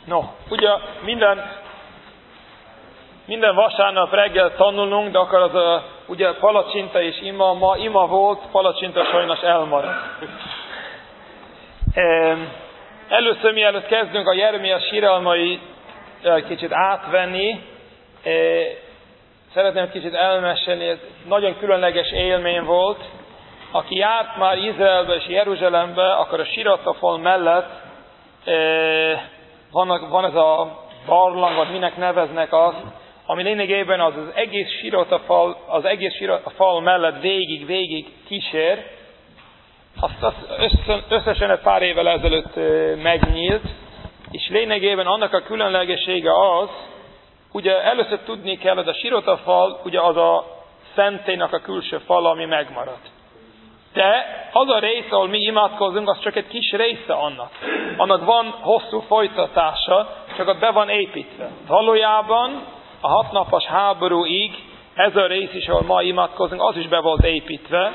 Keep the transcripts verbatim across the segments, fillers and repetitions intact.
No, ugye minden, minden vasárnap reggel tanulunk, de akkor az a, ugye palacsinta és ima, ma ima volt, palacsinta sajnos elmaradt. Először mielőtt kezdünk a Jeremia síralmai kicsit átvenni, szeretném kicsit elmesélni, ez nagyon különleges élmény volt. Aki járt már Izraelbe és Jeruzsálembe, akkor a siratafal mellett van, van ez a barlang, vagy minek neveznek azt, ami lényegében az, az egész siratafal, az egész siratafal mellett végig, végig kísér. Azt, azt összesen egy pár évvel ezelőtt megnyílt, és lényegében annak a különlegessége az, ugye először tudni kell, hogy a siratafal, ugye az a szentélynek a külső fal, ami megmaradt. De az a rész, ahol mi imádkozunk, az csak egy kis része annak. Annak van hosszú folytatása, csak ott be van építve. Valójában a hatnapos háborúig ez a rész is, ahol ma imádkozunk, az is be volt építve,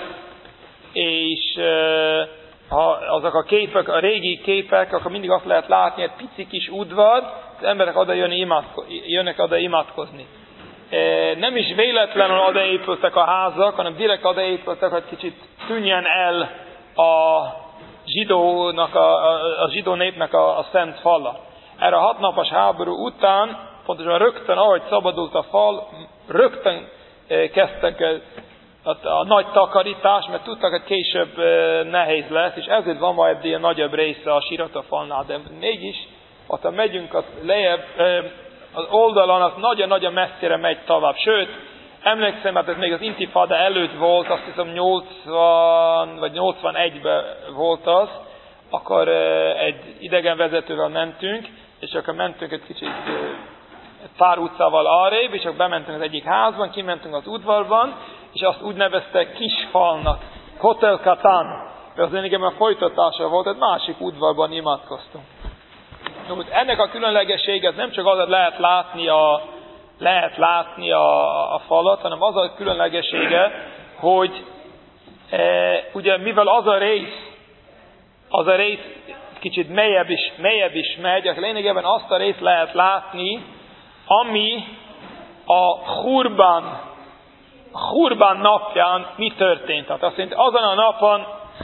és ha azok a képek, a régi képek, akkor mindig azt lehet látni, egy pici kis udvar, az emberek oda jönni, imádko- jönnek oda imádkozni. Nem is véletlenül odaépültek a házak, hanem direkt odaépültek, hogy kicsit tűnjen el a zsidónak, a, a, a zsidó népnek a, a szent fala. Erre a hatnapos háború után, pontosan rögtön, ahogy szabadult a fal, rögtön kezdtek a, a nagy takarítás, mert tudtak, hogy később nehéz lesz, és ezért van majd ilyen nagyobb része a siratafalnál, de mégis, ha megyünk az lejjebb, az oldalon az nagyon-nagyon messzire megy tovább. Sőt, emlékszem, hát ez még az intifada előtt volt, azt hiszem nyolcvan vagy nyolcvanegyben volt az, akkor egy idegen vezetővel mentünk, és akkor mentünk egy kicsit pár utcával arrébb, és akkor bementünk az egyik házban, kimentünk az udvarban, és azt úgy nevezte Kisfalnak, Hotel Katan, mert az lényegében folytatása volt, egy másik udvarban imádkoztunk. Ennek a különlegességet nem csak az, lehet látni a, lehet látni a, a falat, hanem az a különlegessége, hogy e, ugye mivel az a rész, az a rész kicsit mélyebb is, mélyebb is megy, akkor lényegében azt a részt lehet látni, ami a Hurban, a Hurban napján mi történt. Tehát azt jelenti, azon a napon,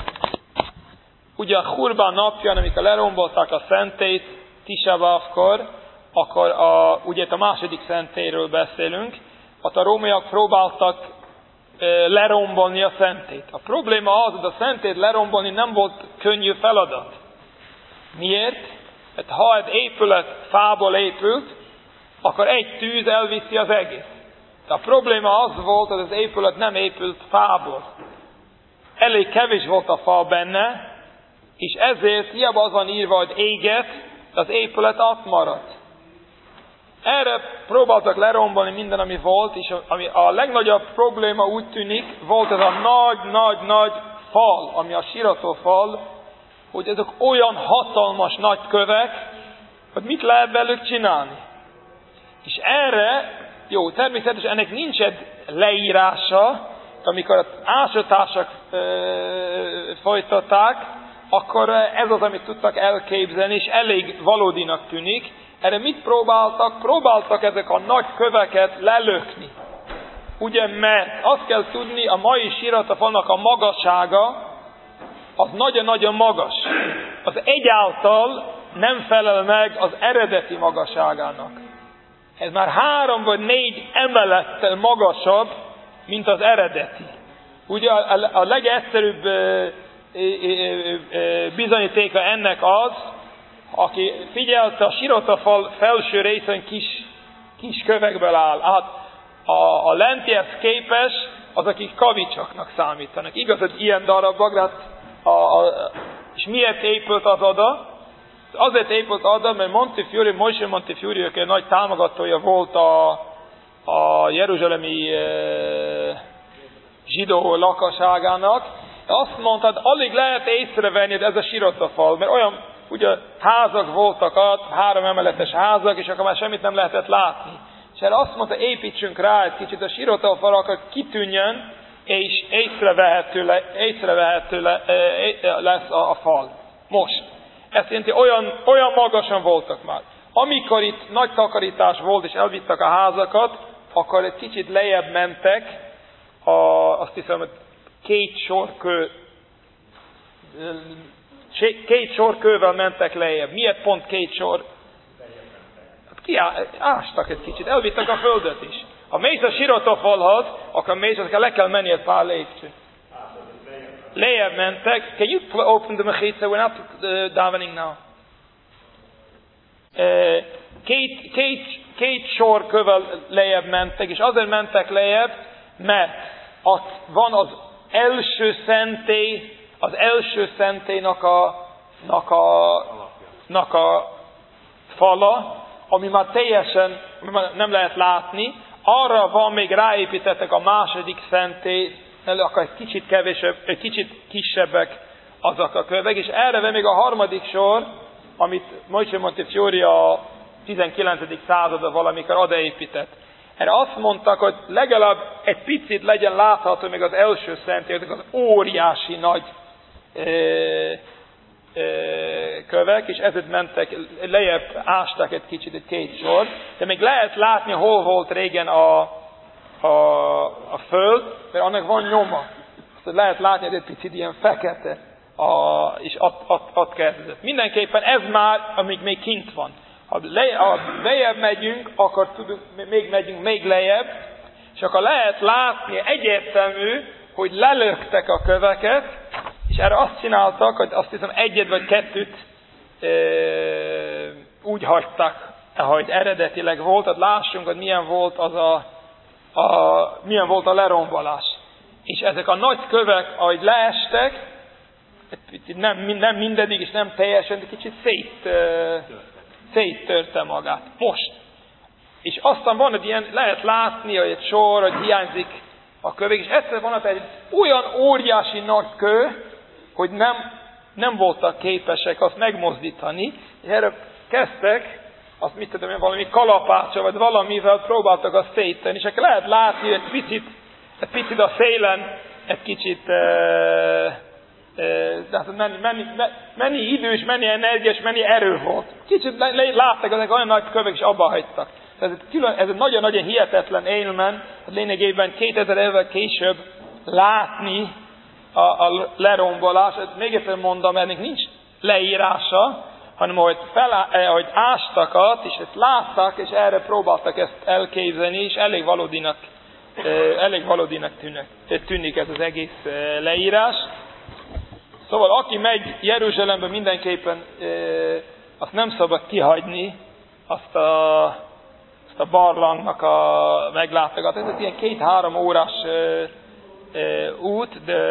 ugye a Hurban napján, amikor lerombolták a szentélyt, Tisha B'Avkor, akkor a, ugye a második szentélyről beszélünk, ott a rómaiak próbáltak e, lerombolni a szentélyt. A probléma az, hogy a szentélyt lerombolni nem volt könnyű feladat. Miért? Mert ha egy épület fából épült, akkor egy tűz elviszi az egész. De a probléma az volt, hogy az épület nem épült fából. Elég kevés volt a fa benne, és ezért hiába az van írva, hogy éget, az épület ott maradt. Erre próbáltak lerombolni minden, ami volt, és ami a legnagyobb probléma úgy tűnik, volt ez a nagy-nagy-nagy fal, ami a siratófal, hogy ezek olyan hatalmas nagy kövek, hogy mit lehet velük csinálni. És erre, jó, természetesen ennek nincs egy leírása, amikor az ásatások e, folytatták, akkor ez az, amit tudtak elképzelni, és elég valódinak tűnik. Erre mit próbáltak? Próbáltak ezek a nagy köveket lelökni. Ugye, mert azt kell tudni, a mai siratafalnak a magassága, az nagyon-nagyon magas. Az egyáltal nem felel meg az eredeti magasságának. Ez már három vagy négy emelettel magasabb, mint az eredeti. Ugye a, a legegyszerűbb bizonyítéka ennek az, aki figyelte, a siratafal felső részen kis, kis kövekből áll. Hát a, a lentihez képest az, akik kavicsaknak számítanak. Igaz, hogy ilyen darabok, hát a, a, és miért épült az oda? Azért épült oda, mert Montefiore, Moshe Montefiore, aki nagy támogatója volt a, a jeruzsálemi e, zsidó lakosságának, azt mondta, hogy alig lehet észrevenni, hogy ez a siratafal, mert olyan ugye házak voltak ott, három emeletes házak, és akkor már semmit nem lehetett látni. És erre azt mondta, építsünk rá egy kicsit a siratafal, akkor kitűnjön, és észrevehető, le, észrevehető le, lesz a, a fal. Most. Ezt jelenti, olyan, olyan magasan voltak már. Amikor itt nagy takarítás volt, és elvittek a házakat, akkor egy kicsit lejjebb mentek, a, azt hiszem, hogy két sor kő, két sor kővel mentek lejjebb. Miért pont két sor? Kiástak egy kicsit, elvittek a földet is. Ha mész a Sirotofalhoz, akkor mész, akkor le kell menni egy pár lépcsőt. Lejjebb mentek. Can you open the mechitza? We're not uh, davening now. Uh, két, két, két sor kövel lejjebb mentek, és azért mentek lejjebb, mert ott van az első szentély, az első szentélynak a, nak a, nak a fala, ami már teljesen ami már nem lehet látni, arra van még ráépítettek a második szentély, akkor egy kicsit kevésebb, egy kicsit kisebbek azok a kövek, és erre van még a harmadik sor, amit Moshe Montefiore a tizenkilencedik században valamikor odaépített. Erre azt mondtak, hogy legalább egy picit legyen látható még az első szentély, az óriási nagy ö, kövek, és ezért mentek, lejjebb ástak egy kicsit, egy két sor, de még lehet látni, hol volt régen a, a, a föld, mert annak van nyoma. Azt lehet látni, hogy egy picit ilyen fekete, a, és ott, ott, ott kezdődött. Mindenképpen ez már, amíg még kint van. Ha lejjebb megyünk, akkor tudunk, még megyünk még lejjebb, és akkor lehet látni egyértelmű, hogy lelöktek a köveket, és erre azt csináltak, hogy azt hiszem egyet vagy kettőt e, úgy hagytak, ahogy eredetileg volt, hogy lássunk, hogy milyen volt az a, a milyen volt a lerombolás. És ezek a nagy kövek, ahogy leestek, nem, nem mindedig, és nem teljesen, de kicsit szét, e, széttörte magát. Most. És aztán van, hogy ilyen, lehet látni, hogy egy sor, hogy hiányzik a kövek, és egyszer van egy olyan óriási nagy kő, hogy nem, nem voltak képesek azt megmozdítani, és erre kezdtek, azt mit tudom én, valami kalapácsa, vagy valamivel próbáltak azt széttenni, és akkor lehet látni, hogy egy picit, egy picit a szélen, egy kicsit, e, e, de mennyi, mennyi, mennyi idő, és mennyi energia, és mennyi erő volt. Kicsit láttak, ezek olyan nagy kövek, és abba hagytak. Ez egy, külön, ez egy nagyon-nagyon hihetetlen élmény, hogy lényegében kétezer évvel később látni a, a lerombolást. Még egyszer mondom, ennek nincs leírása, hanem hogy, fel, hogy ástakat, és ezt láttak, és erre próbáltak ezt elképzelni, és elég valódinak, elég valódinak tűnik, tűnik ez az egész leírás. Szóval aki megy Jeruzsálembe, mindenképpen azt nem szabad kihagyni, azt a a barlangnak a meglátogatás. Ez ilyen két-három órás e, e, út, de,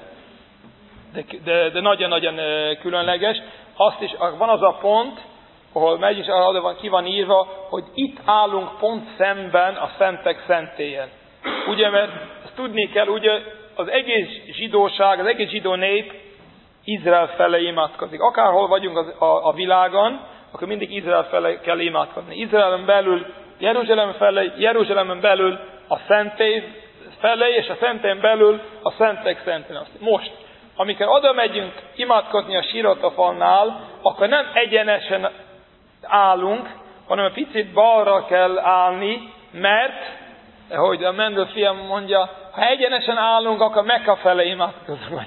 de, de, de nagyon-nagyon e, különleges. Azt is, van az a pont, ahol megy, és arra van, ki van írva, hogy itt állunk pont szemben a szentek szentélyen. Ugye, mert ezt tudni kell, ugye az egész zsidóság, az egész zsidó nép Izrael felé imádkozik. Akárhol vagyunk az, a, a világon, akkor mindig Izrael felé kell imádkozni. Izraelen belül Jeruzsálem felé, Jeruzsálemen belül a szentély felé, és a szentélyen belül a szentek szentén. Most, amikor oda megyünk imádkozni a Sirotofalnál, akkor nem egyenesen állunk, hanem egy picit balra kell állni, mert, ahogy a Mendel fiam mondja, ha egyenesen állunk, akkor Mekka felé imádkozunk.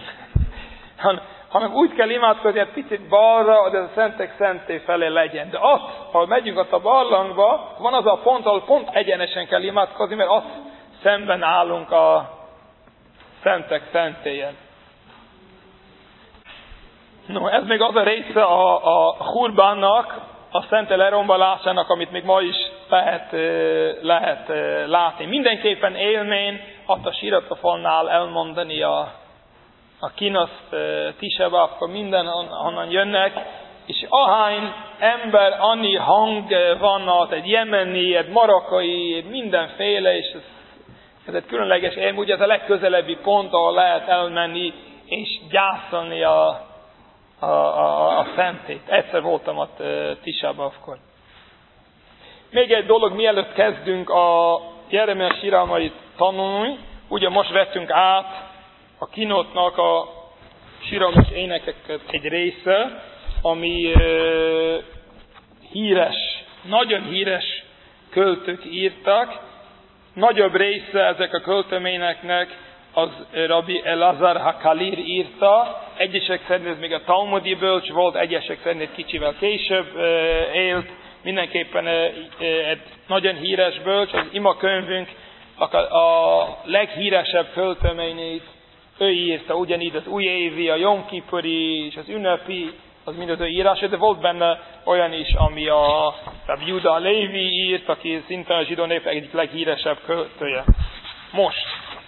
hanem úgy kell imádkozni, hogy picit balra, hogy ez a szentek szenté felé legyen. De ott, ahol megyünk ott a barlangba, van az a pont, ahol pont egyenesen kell imádkozni, mert ott szemben állunk a szentek szentélyen. No, ez még az a része a, a hurbánnak, a szentély lerombolásának, amit még ma is lehet, lehet látni. Mindenképpen élmény ott a Sirotofalnál elmondani a a kinaszt tisebe, akkor minden honnan jönnek, és ahány ember, annyi hang van ott, egy jemeni, egy marokkai, mindenféle, és ez, ez egy különleges élmény, ugye ez a legközelebbi pont, ahol lehet elmenni, és gyászolni a, a, a, a szentét. Egyszer voltam ott Tisebe akkor. Még egy dolog, mielőtt kezdünk a Jeremiás síralmait tanulni, ugye most vettünk át a kinotnak a síralmas énekek egy része, ami uh, híres nagyon híres költők írtak, nagyobb része ezek a költeményeknek az Rabbi Elazar HaKalir írta, egyesek szerint ez még a talmudi bölcs volt, egyesek szerint kicsivel később élt, mindenképpen egy nagyon híres bölcs, az ima könyvünk a leghíresebb költeményét ő írta, ugyanígy az újévi, a Jom Kipuri és az ünnepi, az mind az ő írása, de volt benne olyan is, ami a Juda Lévi írt, aki szintén a zsidó nép egyik leghíresebb költője. Most,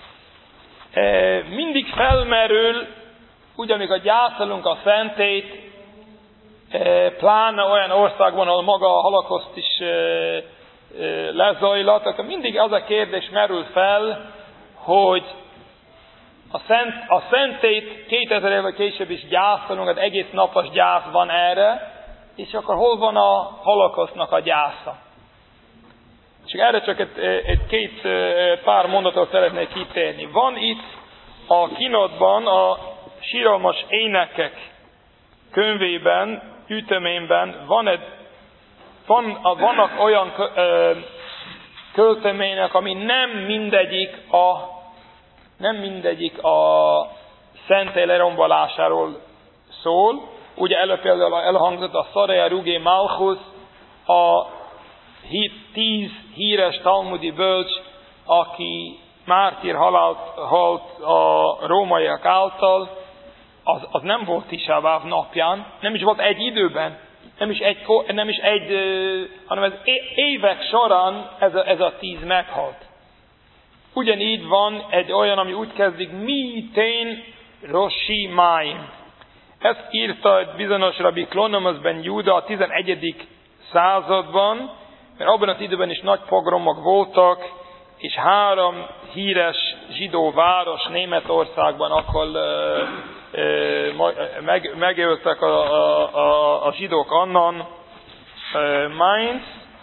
mindig felmerül, ugyanígy gyászolunk a szentét, pláne olyan országban, ahol maga a holokauszt is lezajlott, akkor mindig az a kérdés merül fel, hogy a, szent, a szentét kétezer évvel később is gyászolunk, hát egész napos gyász van erre, és akkor hol van a holokausztnak a gyásza? És erre csak egy, egy két pár mondatot szeretnék kitérni. Van itt a kinotban, a síralmas énekek könyvében, gyűjteményben van egy, van, vannak olyan költemények, ami nem mindegyik a nem mindegyik a szentély lerombolásáról szól. Ugye előbb például elhangzott a Szaraja Rugé Malchus, a tíz híres talmudi bölcs, aki mártír halált halt a rómaiak által, az, az nem volt Tisá B'Av napján, nem is volt egy időben, nem is egy, nem is egy hanem ez évek során ez a, ez a tíz meghalt. Ugyanígy van egy olyan, ami úgy kezdik, Mitén Roshi Máim. Ezt írta egy bizonyos Rabbi Klonomas ben Júda a tizenegyedik században, mert abban az időben is nagy pogromok voltak, és három híres zsidó város Németországban, ahol ö, ö, meg, megöltek a, a, a, a zsidók annan, ö, Mainz,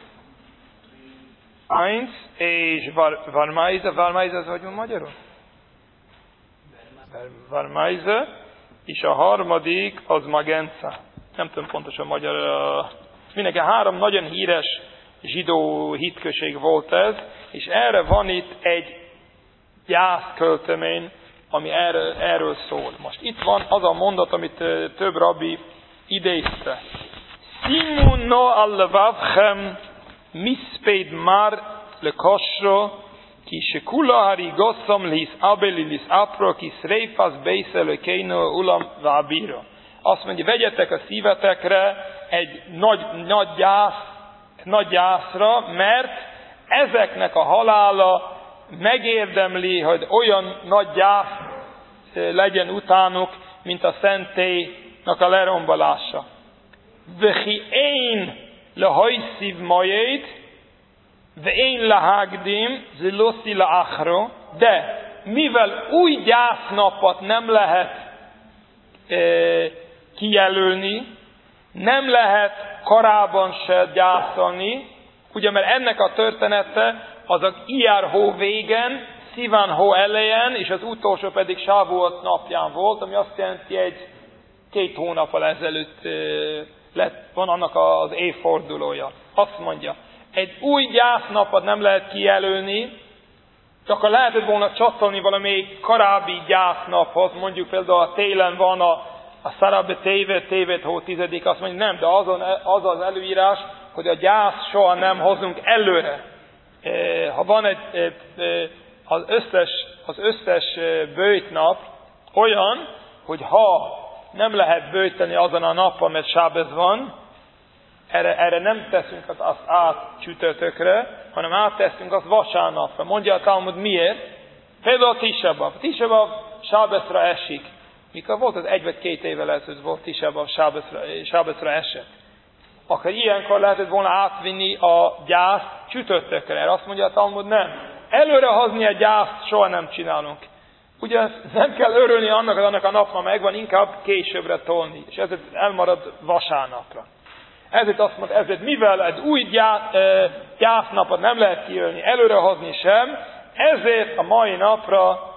Mainz, és Varmaize, Varmaize az hogy van magyarul? Varmaize, és a harmadik az Magenza. Nem tudom pontosan magyar. Mindenki három nagyon híres zsidó hitközség volt ez, és erre van itt egy gyászköltemény, ami erről, erről szól. Most itt van az a mondat, amit több rabbi idézte. Simu no al-vavchem misped mar lekosro, ki shekula harigosom lis abeli lis apro, ki sreifas beisel keino ulam vabiro. Azt mondja, vegyetek a szívetekre egy nagy, nagy, gyász, nagy gyászra, mert ezeknek a halála megérdemli, hogy olyan nagy gyász legyen utánuk, mint a szentélynek a lerombolása. Vechi én lehajszív majét, de én lehágdim, ziloszi leachro, de mivel új gyásznapot nem lehet e, kijelölni, nem lehet korábban se gyászolni, ugye mert ennek a története az a Iyar hó végen, Sziván hó elején, és az utolsó pedig Sávuot napján volt, ami azt jelenti, egy két hónappal ezelőtt e, lett, van annak az évfordulója. Azt mondja, egy új gyásznapot nem lehet kijelölni, csak lehetett volna csatolni valami korábbi gyásznaphoz, mondjuk például a télen van a, a Szarabe tévet, tévet hó tizedik, azt mondja, nem, de azon, az az előírás, hogy a gyász soha nem hozunk előre. Ha van egy, az összes, az összes bőjtnap olyan, hogy ha nem lehet bőjteni azon a napon, mert sábez van, Erre, erre nem teszünk azt, azt át csütörtökre, hanem átteszünk azt vasárnapra. Mondja a Talmud miért? Például a Tisá B'Av. Tisá B'Av sábeszra esik. Mikor volt az egy vagy két évvel ezelőtt volt Tisá B'Av sábeszra, sábeszra esett. Akkor ilyenkor lehetett volna átvinni a gyászt csütörtökre. Erre azt mondja a Talmud, nem. Előre hozni a gyászt soha nem csinálunk. Ugye nem kell örülni annak, hogy annak a napnak megvan, inkább későbbre tolni. És ezért elmarad vasárnapra. Ezért azt mondta, ezért mivel egy új gyásznapot nem lehet kijölni, előrehozni sem, ezért a mai napra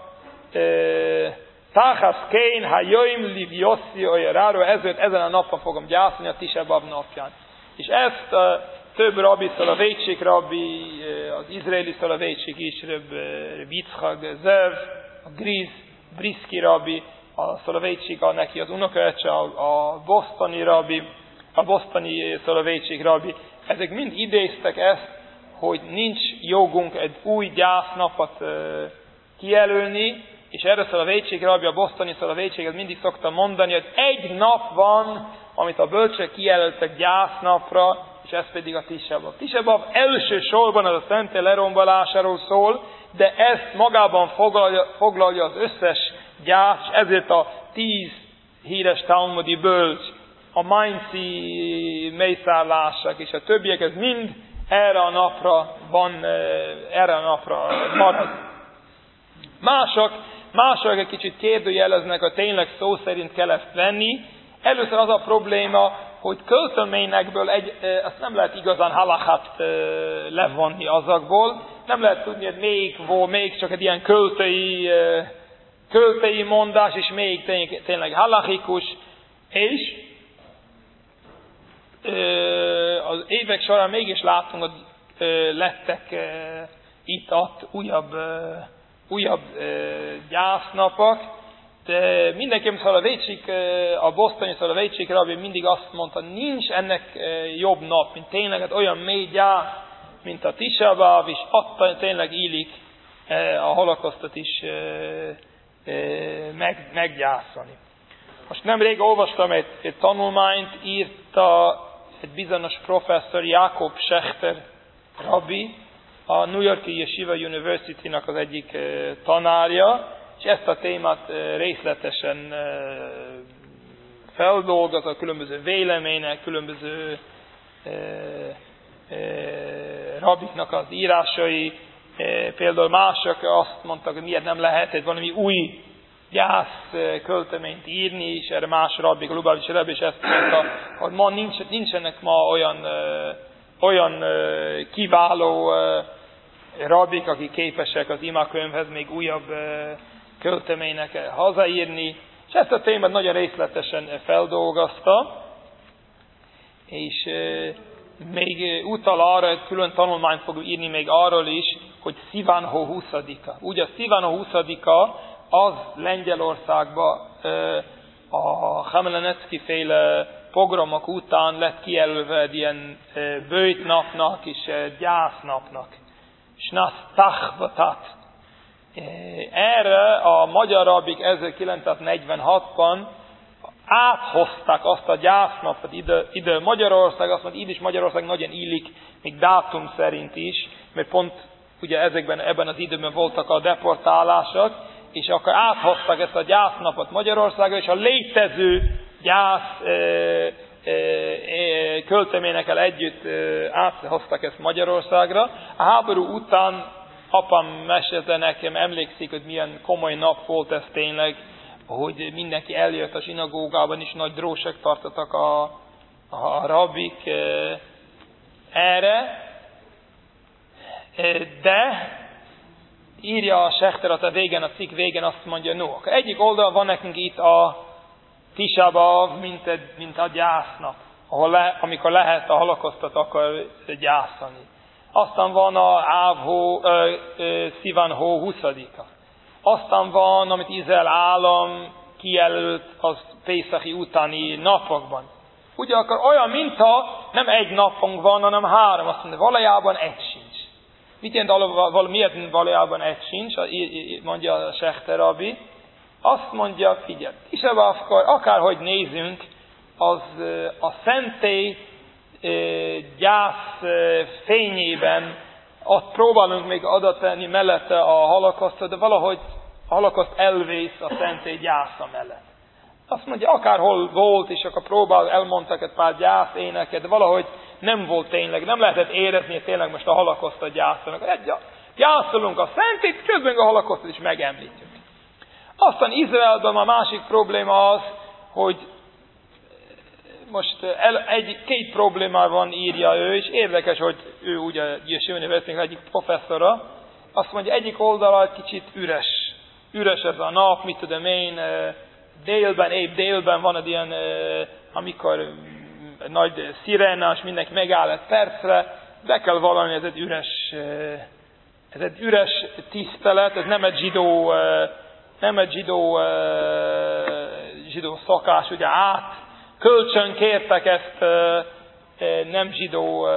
Táhász Kén, ha jöjjm liv Yossi olyaráró, ezért ezen a napon fogom gyászolni a Tisá B'Av napján. És ezt több rabbi, Szoloveitchik rabbi, az izraeli Szoloveitchik is, Yitzchak Zev, a Griz, Briski rabbi, a Szoloveitchik, a neki az unokaöccse, a bostoni rabbi, a bostoni Szoloveitchik rabbi. Ezek mind idéztek ezt, hogy nincs jogunk egy új gyásznapot kijelölni, és erre Szoloveitchik rabbi, a bostoni Szoloveitchik mindig szokta mondani, hogy egy nap van, amit a bölcsek kijelöltek gyásznapra, és ez pedig a Tisha B'Av. Tisha B'Av első sorban az a szentély lerombolásáról szól, de ezt magában foglalja, foglalja az összes gyász, ezért a tíz híres talmudi bölcs, a mainzi mészárlások és a többiek, ez mind erre a napra van, erre a napra marad. Mások, mások egy kicsit kérdőjeleznek, hogy tényleg szó szerint kell ezt venni. Először az a probléma, hogy költeményekből egy, azt nem lehet igazán halachát levonni azokból. Nem lehet tudni, hogy még, volt, még csak egy ilyen költői, költői mondás, és még tényleg, tényleg halachikus. És az évek során mégis látunk, hogy lettek itt-ott újabb, újabb gyásznapok. De mindenképpen Szoloveitchik, a bostoni Szoloveitchik rabbi mindig azt mondta, nincs ennek jobb nap, mint tényleg hát olyan mély gyász, mint a Tisha B'Av, és attól tényleg illik a holokosztot is meg, meggyászolni. Most nemrég olvastam egy, egy tanulmányt, írta egy bizonyos professzor, Jakob Schechter rabbi, a New York-i Yeshiva University-nak az egyik tanárja, és ezt a témát részletesen feldolgoz, a különböző vélemények, különböző rabbiknak az írásai. Például mások azt mondtak, hogy miért nem lehet egy valami új gyász költeményt írni, és erre más rabbik, a Lubavitch rabbi is ezt mondta, hogy ma nincs, nincsenek ma olyan, olyan kiváló rabbik, akik képesek az imakönyvhez még újabb költeménynek hazaírni, és ezt a témát nagyon részletesen feldolgozta, és még utal arra, hogy külön tanulmányt fog írni még arról is, hogy Szivan hó huszadika. Ugye a Szivan hó huszadika az Lengyelországban a Chmelnycki féle pogromok után lett kijelölve egy ilyen böjtnapnak és gyásznapnak. Snasz Tachvatat. Erre a magyar rabbik ezerkilencszáznegyvenhatban áthozták azt a gyásznapot ide, ide Magyarország, azt mondta, így is Magyarország nagyon illik, még dátum szerint is, mert pont ugye ezekben, ebben az időben voltak a deportálások, és akkor áthozták ezt a gyásznapot Magyarországra, és a létező gyász e, e, e, költeményekkel együtt e, áthozták ezt Magyarországra. A háború után apám mesélte nekem, emlékszik, hogy milyen komoly nap volt ez tényleg, hogy mindenki eljött a zsinagógában is, nagy drósek tartottak a, a rabbik e, erre. E, de írja a Schechter a végén, a cikk végén azt mondja, no, akkor egyik oldal van nekünk itt a Tisha B'Av, mint, mint a gyásznap, ahol le, amikor lehet a holokosztot akar gyászolni. Aztán van a Ávhó, Szivan hó huszadika. Aztán van, amit Izrael állam kijelölt az Pészachi utáni napokban. Ugye akkor olyan, mintha nem egy napunk van, hanem három. Azt mondja, valójában egy sincs. Mit jelent, miért valójában egy sincs, mondja a Schechter rabbi. Azt mondja, figyelj, Tisha B'Avkor, akárhogy nézünk, az a szentély gyász fényében ott próbálunk még adat tenni mellette a holokosztot, de valahogy a holokoszt elvész a szentély gyásza mellett. Azt mondja, akárhol volt, és akkor próbál, elmondtak egy pár gyász éneket, de valahogy nem volt tényleg, nem lehetett érezni, hogy tényleg most a holokosztot gyászolnak. Gyászolunk a szentét, közben a holokosztot is megemlítjük. Aztán Izraelben a másik probléma az, hogy most el, egy, két probléma van, írja ő, és érdekes, hogy ő ugye Yeshiva University egyik professzora, azt mondja, egyik oldala egy kicsit üres. Üres ez a nap, mit tudom én, délben, épp délben van egy ilyen, amikor nagy szirénás, mindenki megáll egy percre, be kell valami, ez egy üres, ez egy üres tisztelet, ez nem egy zsidó, nem egy zsidó, zsidó szokás, ugye át, kölcsön kértek ezt nem zsidó,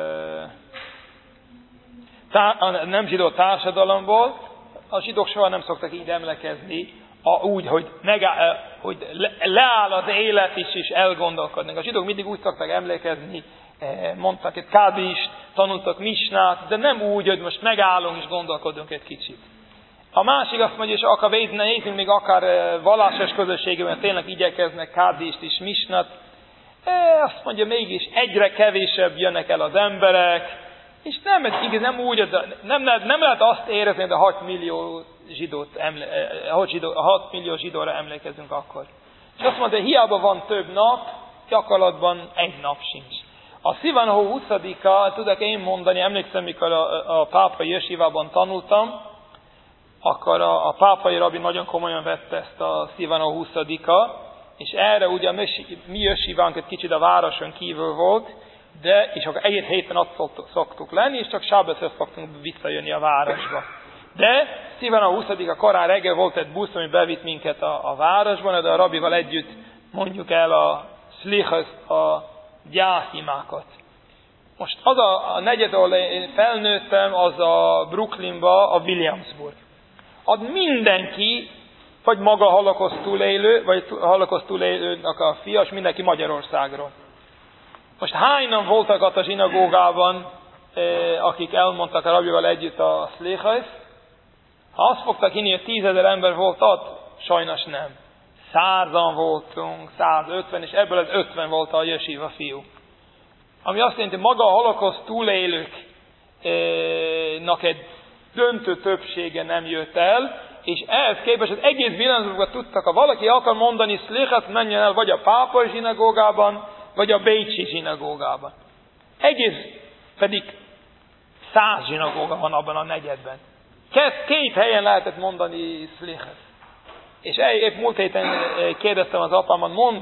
nem zsidó társadalomból, a zsidók soha nem szoktak így emlékezni, úgy, hogy, megáll, hogy leáll az élet is, és elgondolkodnak. A zsidók mindig úgy szoktak emlékezni, mondtak egy kádist, tanultak misnát, de nem úgy, hogy most megállunk és gondolkodunk egy kicsit. A másik azt mondja, és akar nézzünk még akár vallásos közösségben, tényleg igyekeznek kádist és misnát, azt mondja mégis egyre kevésebb jönnek el az emberek, és nem, ez igaz, nem úgy, nem, nem lehet azt érezni, hogy a hat millió zsidót, hat millió zsidóra emlékezünk akkor. És azt mondja, hiába van több nap, gyakorlatban egy nap sincs. A Szivan hó huszadika, tudok én mondani, emlékszem, mikor a, a pápai jesivában tanultam, akkor a, a pápai rabbi nagyon komolyan vette ezt a Szivan hó huszadika, és erre ugye a mi jesivánk egy kicsit a városon kívül volt, de és akkor egész héten ott szoktuk, szoktuk lenni, és csak sábeszre szoktunk visszajönni a városba. De Szivan hó huszadika korán reggel volt egy busz, ami bevitt minket a, a városban, de a rabbival együtt mondjuk el a szlichas, a gyászimákat. Most az a, a negyed, ahol én felnőttem, az a Brooklynba, a Williamsburg. Ad mindenki, vagy maga holokauszt túlélő, vagy holokauszt túlélőnek a fia, és mindenki Magyarországról. Most hányan voltak ott a zsinagógában, akik elmondtak a rabbival együtt a szlichas? Ha azt fogtak hinni, hogy tízezer ember volt ott, sajnos nem. Százan voltunk, százötven, és ebből az ötven volt a jesiva fiú. Ami azt jelenti, maga a holokauszt túlélőknak egy döntő többsége nem jött el, és ehhez képest az egész világban tudtak, ha valaki akar mondani szlichát, menjen el vagy a pápai zsinagógában, vagy a bécsi zsinagógában. Egész pedig száz zsinagóga van abban a negyedben. Két, két helyen lehetett mondani szlichát. És épp múlt héten kérdeztem az apámat, mond,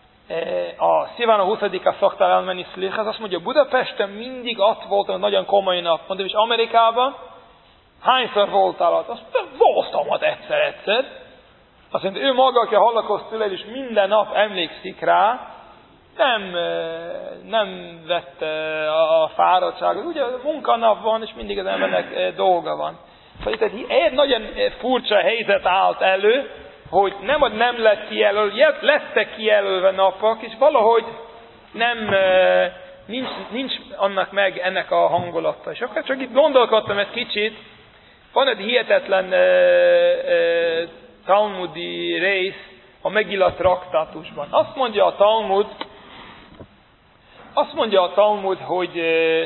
a Szivan hó huszadika szoktál elmenni szlichát, azt mondja, Budapesten mindig ott voltam, nagyon komoly nap. Mondom, és Amerikában hányszor voltál ott? Azt mondja, voltam ott egyszer-egyszer. Azt mondja, ő maga, aki a holokauszt túlél, és minden nap emlékszik rá, nem, nem vette a fáradtságot. Ugye munkanap van, és mindig az embernek dolga van. Szóval itt egy nagyon furcsa helyzet állt elő, hogy nem, hogy nem lett kijelölve, lettek kijelölve napok, és valahogy nem, nincs, nincs annak meg ennek a hangulata. És akkor csak itt gondolkodtam egy kicsit, van egy hihetetlen uh, uh, talmudi rész a Megillat traktátusban. Azt mondja a Talmud, azt mondja a Talmud, hogy uh,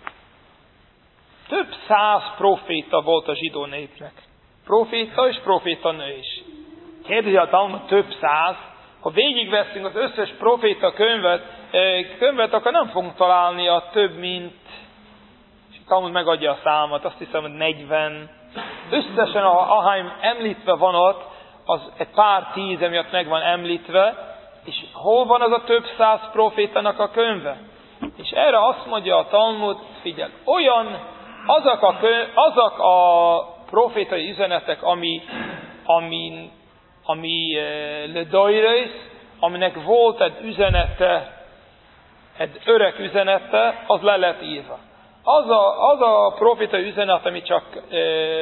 több száz proféta volt a zsidó népnek. Proféta és proféta nő is. Kérdezi a Talmud, több száz. Ha végigveszünk az összes proféta könyvet, könyvet, akkor nem fogunk találni a több, mint... És a Talmud megadja a számot, azt hiszem, hogy negyven. Összesen, ahány említve van ott, az egy pár tíz emiatt meg van említve, és hol van az a több száz profétának a könyve? És erre azt mondja a Talmud, figyelj, olyan, azok a, könyv, azok a profétai üzenetek, ami, ami, ami le doireis, aminek volt egy üzenete, egy öreg üzenete, az le lett írva. Az a, az a profétai üzenet, ami csak e,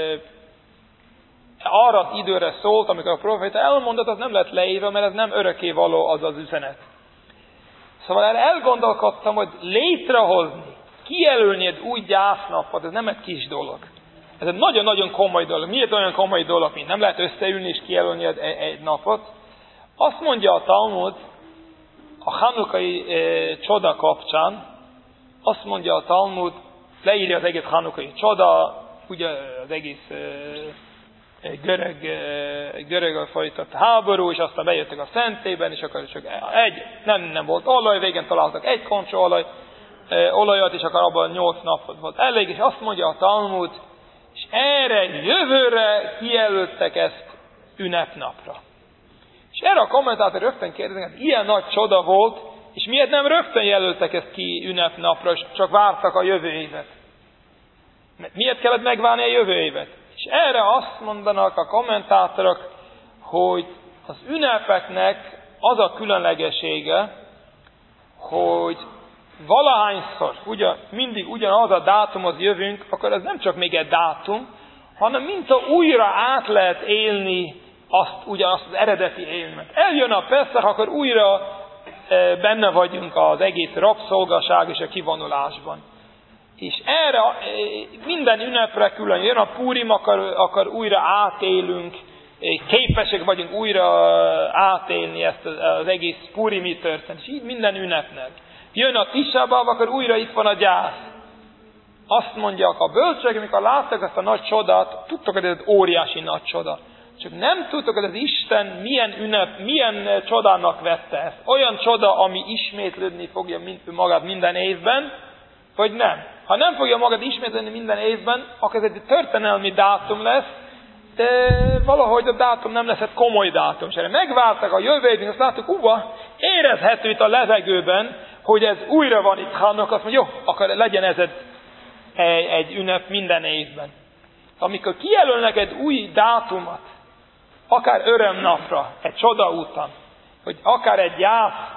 arra időre szólt, amikor a proféta elmondott, az nem lett leírva, mert ez nem örökkévaló az az üzenet. Szóval erre elgondolkodtam, hogy létrehozni, kijelölni egy új gyásznapot, ez nem egy kis dolog. Ez egy nagyon-nagyon komoly dolog. Miért olyan komoly dolog, mint nem lehet összeülni és kijelölni egy, egy napot? Azt mondja a Talmud, a Hanukai e, csoda kapcsán, azt mondja a Talmud, leírja az egész Hanukai csoda, ugye az egész e, görög, e, görögül folytatott háború, és aztán bejöttek a szentében, és akkor csak egy, nem, nem volt olaj, végén találtak egy koncsó olaj, e, olajat, és akkor abban nyolc nap volt elég, és azt mondja a Talmud, és erre jövőre kijelöltek ezt ünnepnapra. És erre a kommentátor rögtön kérdezik, hogy ilyen nagy csoda volt, És miért nem rögtön jelöltek ezt ki ünnepnapra, és csak vártak a jövő évet? Miért kellett megvárni a jövő évet? És erre azt mondanak a kommentátorok, hogy az ünnepeknek az a különlegessége, hogy valahányszor ugyan, mindig ugyanaz a dátumhoz jövünk, akkor ez nem csak még egy dátum, hanem mintha újra át lehet élni azt, ugyanazt az eredeti élményt. Eljön a Peszach, akkor újra e, benne vagyunk az egész rabszolgaság és a kivonulásban. És erre e, minden ünnepre külön jön a Púrim, akkor, akkor újra átélünk, képesek vagyunk újra átélni ezt az egész purimi történet. És így minden ünnepnek. Jön a Tisá B'Av, akkor újra itt van a gyász. Azt mondják a bölcsek, amikor láttak ezt a nagy csodát, tudtok, hogy ez egy óriási nagy csoda. Csak nem tudtok, hogy az Isten milyen ünnep, milyen csodának vette ezt. Olyan csoda, ami ismétlődni fogja magát minden évben, vagy nem. Ha nem fogja magát ismétlődni minden évben, akkor ez egy történelmi dátum lesz, de valahogy a dátum nem lesz egy komoly dátum. És erre megvártak a jövő évben, azt láttuk, uva, érezhető itt a levegőben, hogy ez újra van itt Hannok, azt mondja, jó, akkor legyen ez egy, egy ünnep minden évben. Amikor kijelölnek egy új dátumot, akár örömnapra, egy csoda után, hogy akár egy gyász,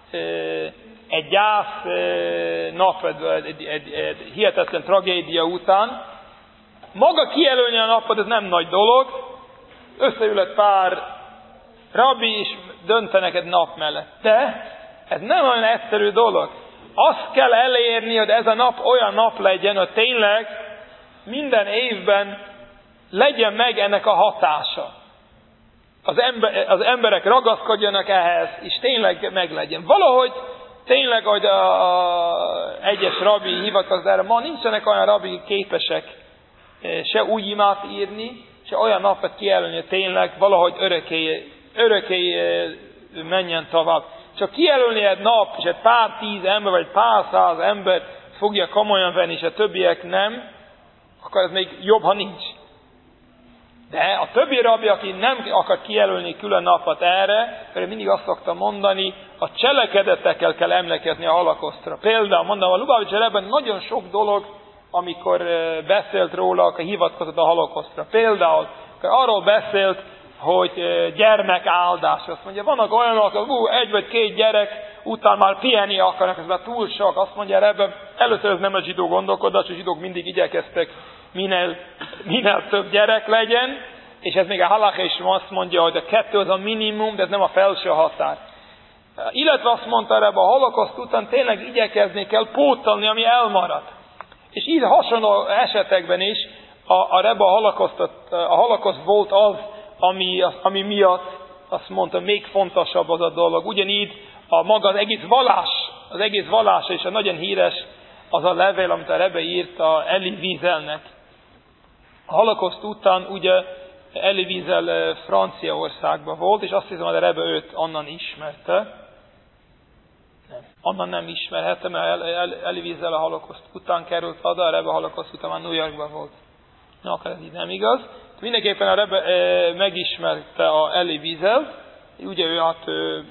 egy gyász nap, egy, egy, egy, egy hihetetlen tragédia után, maga kijelölni a napot, ez nem nagy dolog, összeülött pár rabbi, és döntenek egy nap mellett. De ez nem olyan egyszerű dolog. Azt kell elérni, hogy ez a nap olyan nap legyen, hogy tényleg minden évben legyen meg ennek a hatása. Az, ember, az emberek ragaszkodjanak ehhez, és tényleg meglegyen. Valahogy tényleg, hogy a, a egyes rabbi hivatkozik erre, ma nincsenek olyan rabbi képesek se úgy imát írni, se olyan napot kijelölni, hogy tényleg valahogy örökké, örökké menjen tovább. Csak kijelölni egy nap, és egy pár tíz ember, vagy pár száz ember fogja komolyan venni, és a többiek nem, akkor ez még jobb, ha nincs. De a többi rabbi, aki nem akar kijelölni külön napot erre, mert mindig azt szokta mondani, a cselekedetekkel kell emlékezni a holokosztra. Például mondom, a Lubavitch Rebbe nagyon sok dolog, amikor beszélt róla, akkor hivatkozott a holokosztra. Például arról beszélt, hogy gyermek áldás. Azt mondja, vannak olyanok, hogy ú, egy vagy két gyerek után már pihenni akarnak, ez már túl sok. Azt mondja ebben, először ez nem a zsidó gondolkodás, a zsidók mindig igyekeztek minél, minél több gyerek legyen, és ez még a halakha is azt mondja, hogy a kettő az a minimum, de ez nem a felső határ. Illetve azt mondta ebben, a holokoszt után tényleg igyekezni kell pótolni, ami elmaradt. És így hasonló esetekben is a, a Rebbe a holokosztot, a holokoszt volt az, ami, az, ami miatt azt mondta, még fontosabb az a dolog. Ugyanígy a maga az egész vallás, az egész vallás és a nagyon híres az a levél, amit a Rebbe írt a Elie Wieselnek. A holokoszt után ugye Elie Wiesel Franciaországban volt, és azt hiszem, hogy a Rebbe őt onnan ismerte. Nem. Onnan nem ismerhette, mert Elie Wiesel a holokoszt után került oda, a Rebbe a holokoszt után már New Yorkban volt. Na, akkor ez így nem igaz. Mindenképpen a Rebbe e, megismerte a Elie Wiesel, ugye ő hát ő,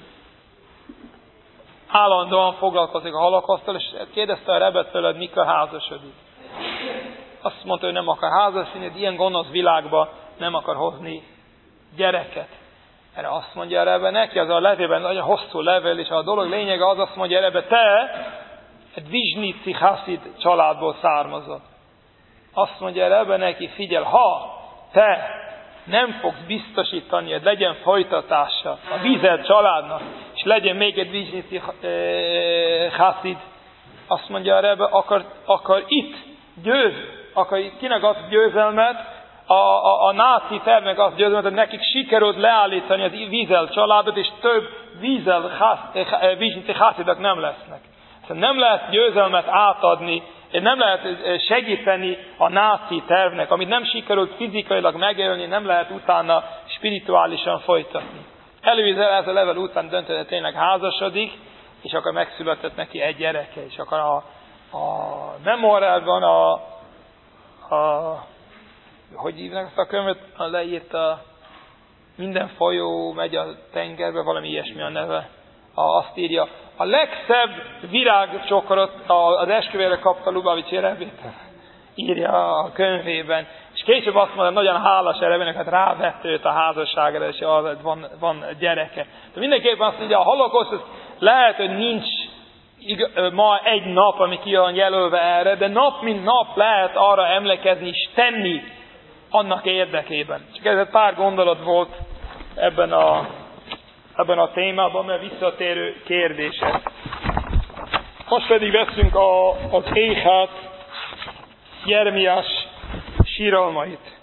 állandóan foglalkozik a holokoszttal, és kérdezte a Rebbe tőle, hogy mikor házasodik. Azt mondta, hogy nem akar házasodni, hogy ilyen gonosz világba nem akar hozni gyereket. Erre azt mondja a Rebbe neki, az a levélben nagyon hosszú levél, és a dolog lényege az, azt mondja a Rebbe, te egy Vizsnici Haszid családból származott. Azt mondja a Rebbe neki, figyelj, ha te nem fogsz biztosítani, hogy legyen folytatása a Wiesel családnak, és legyen még egy Vizsnici Haszid, azt mondja a Rebbe, akkor, akkor itt győz, akkor kinek az győzelmet, a, a, a náci tervnek az győzelmet, hogy nekik sikerült leállítani az Wiesel családot, és több Wiesel Vizsnici Haszidok nem lesznek. Szóval nem lehet győzelmet átadni, nem lehet segíteni a náci tervnek, amit nem sikerült fizikailag megélni, nem lehet utána spirituálisan folytatni. Előző ez a level után döntött, hogy tényleg házasodik, és akkor megszületett neki egy gyereke, és akkor a, a memorálban a, a hogy hívnak azt a könyvet, leírta, minden folyó megy a tengerbe, valami ilyesmi a neve. A, azt írja, a A legszebb virágcsokrot az esküvőre kapta Lubavitch Rebbe, írja a könyvében. És később azt mondja, nagyon hálás Rebének, hát rávette őt a házasságra, és van, van gyereke. De mindenképpen azt mondja, a holokauszt lehet, hogy nincs ma egy nap, ami ki van jelölve erre, de nap mint nap lehet arra emlékezni és tenni annak érdekében. Csak ez egy pár gondolat volt ebben a, ebben a témában, mert visszatérő kérdések. Most pedig veszünk a, az Éhát, Jeremiás síralmait.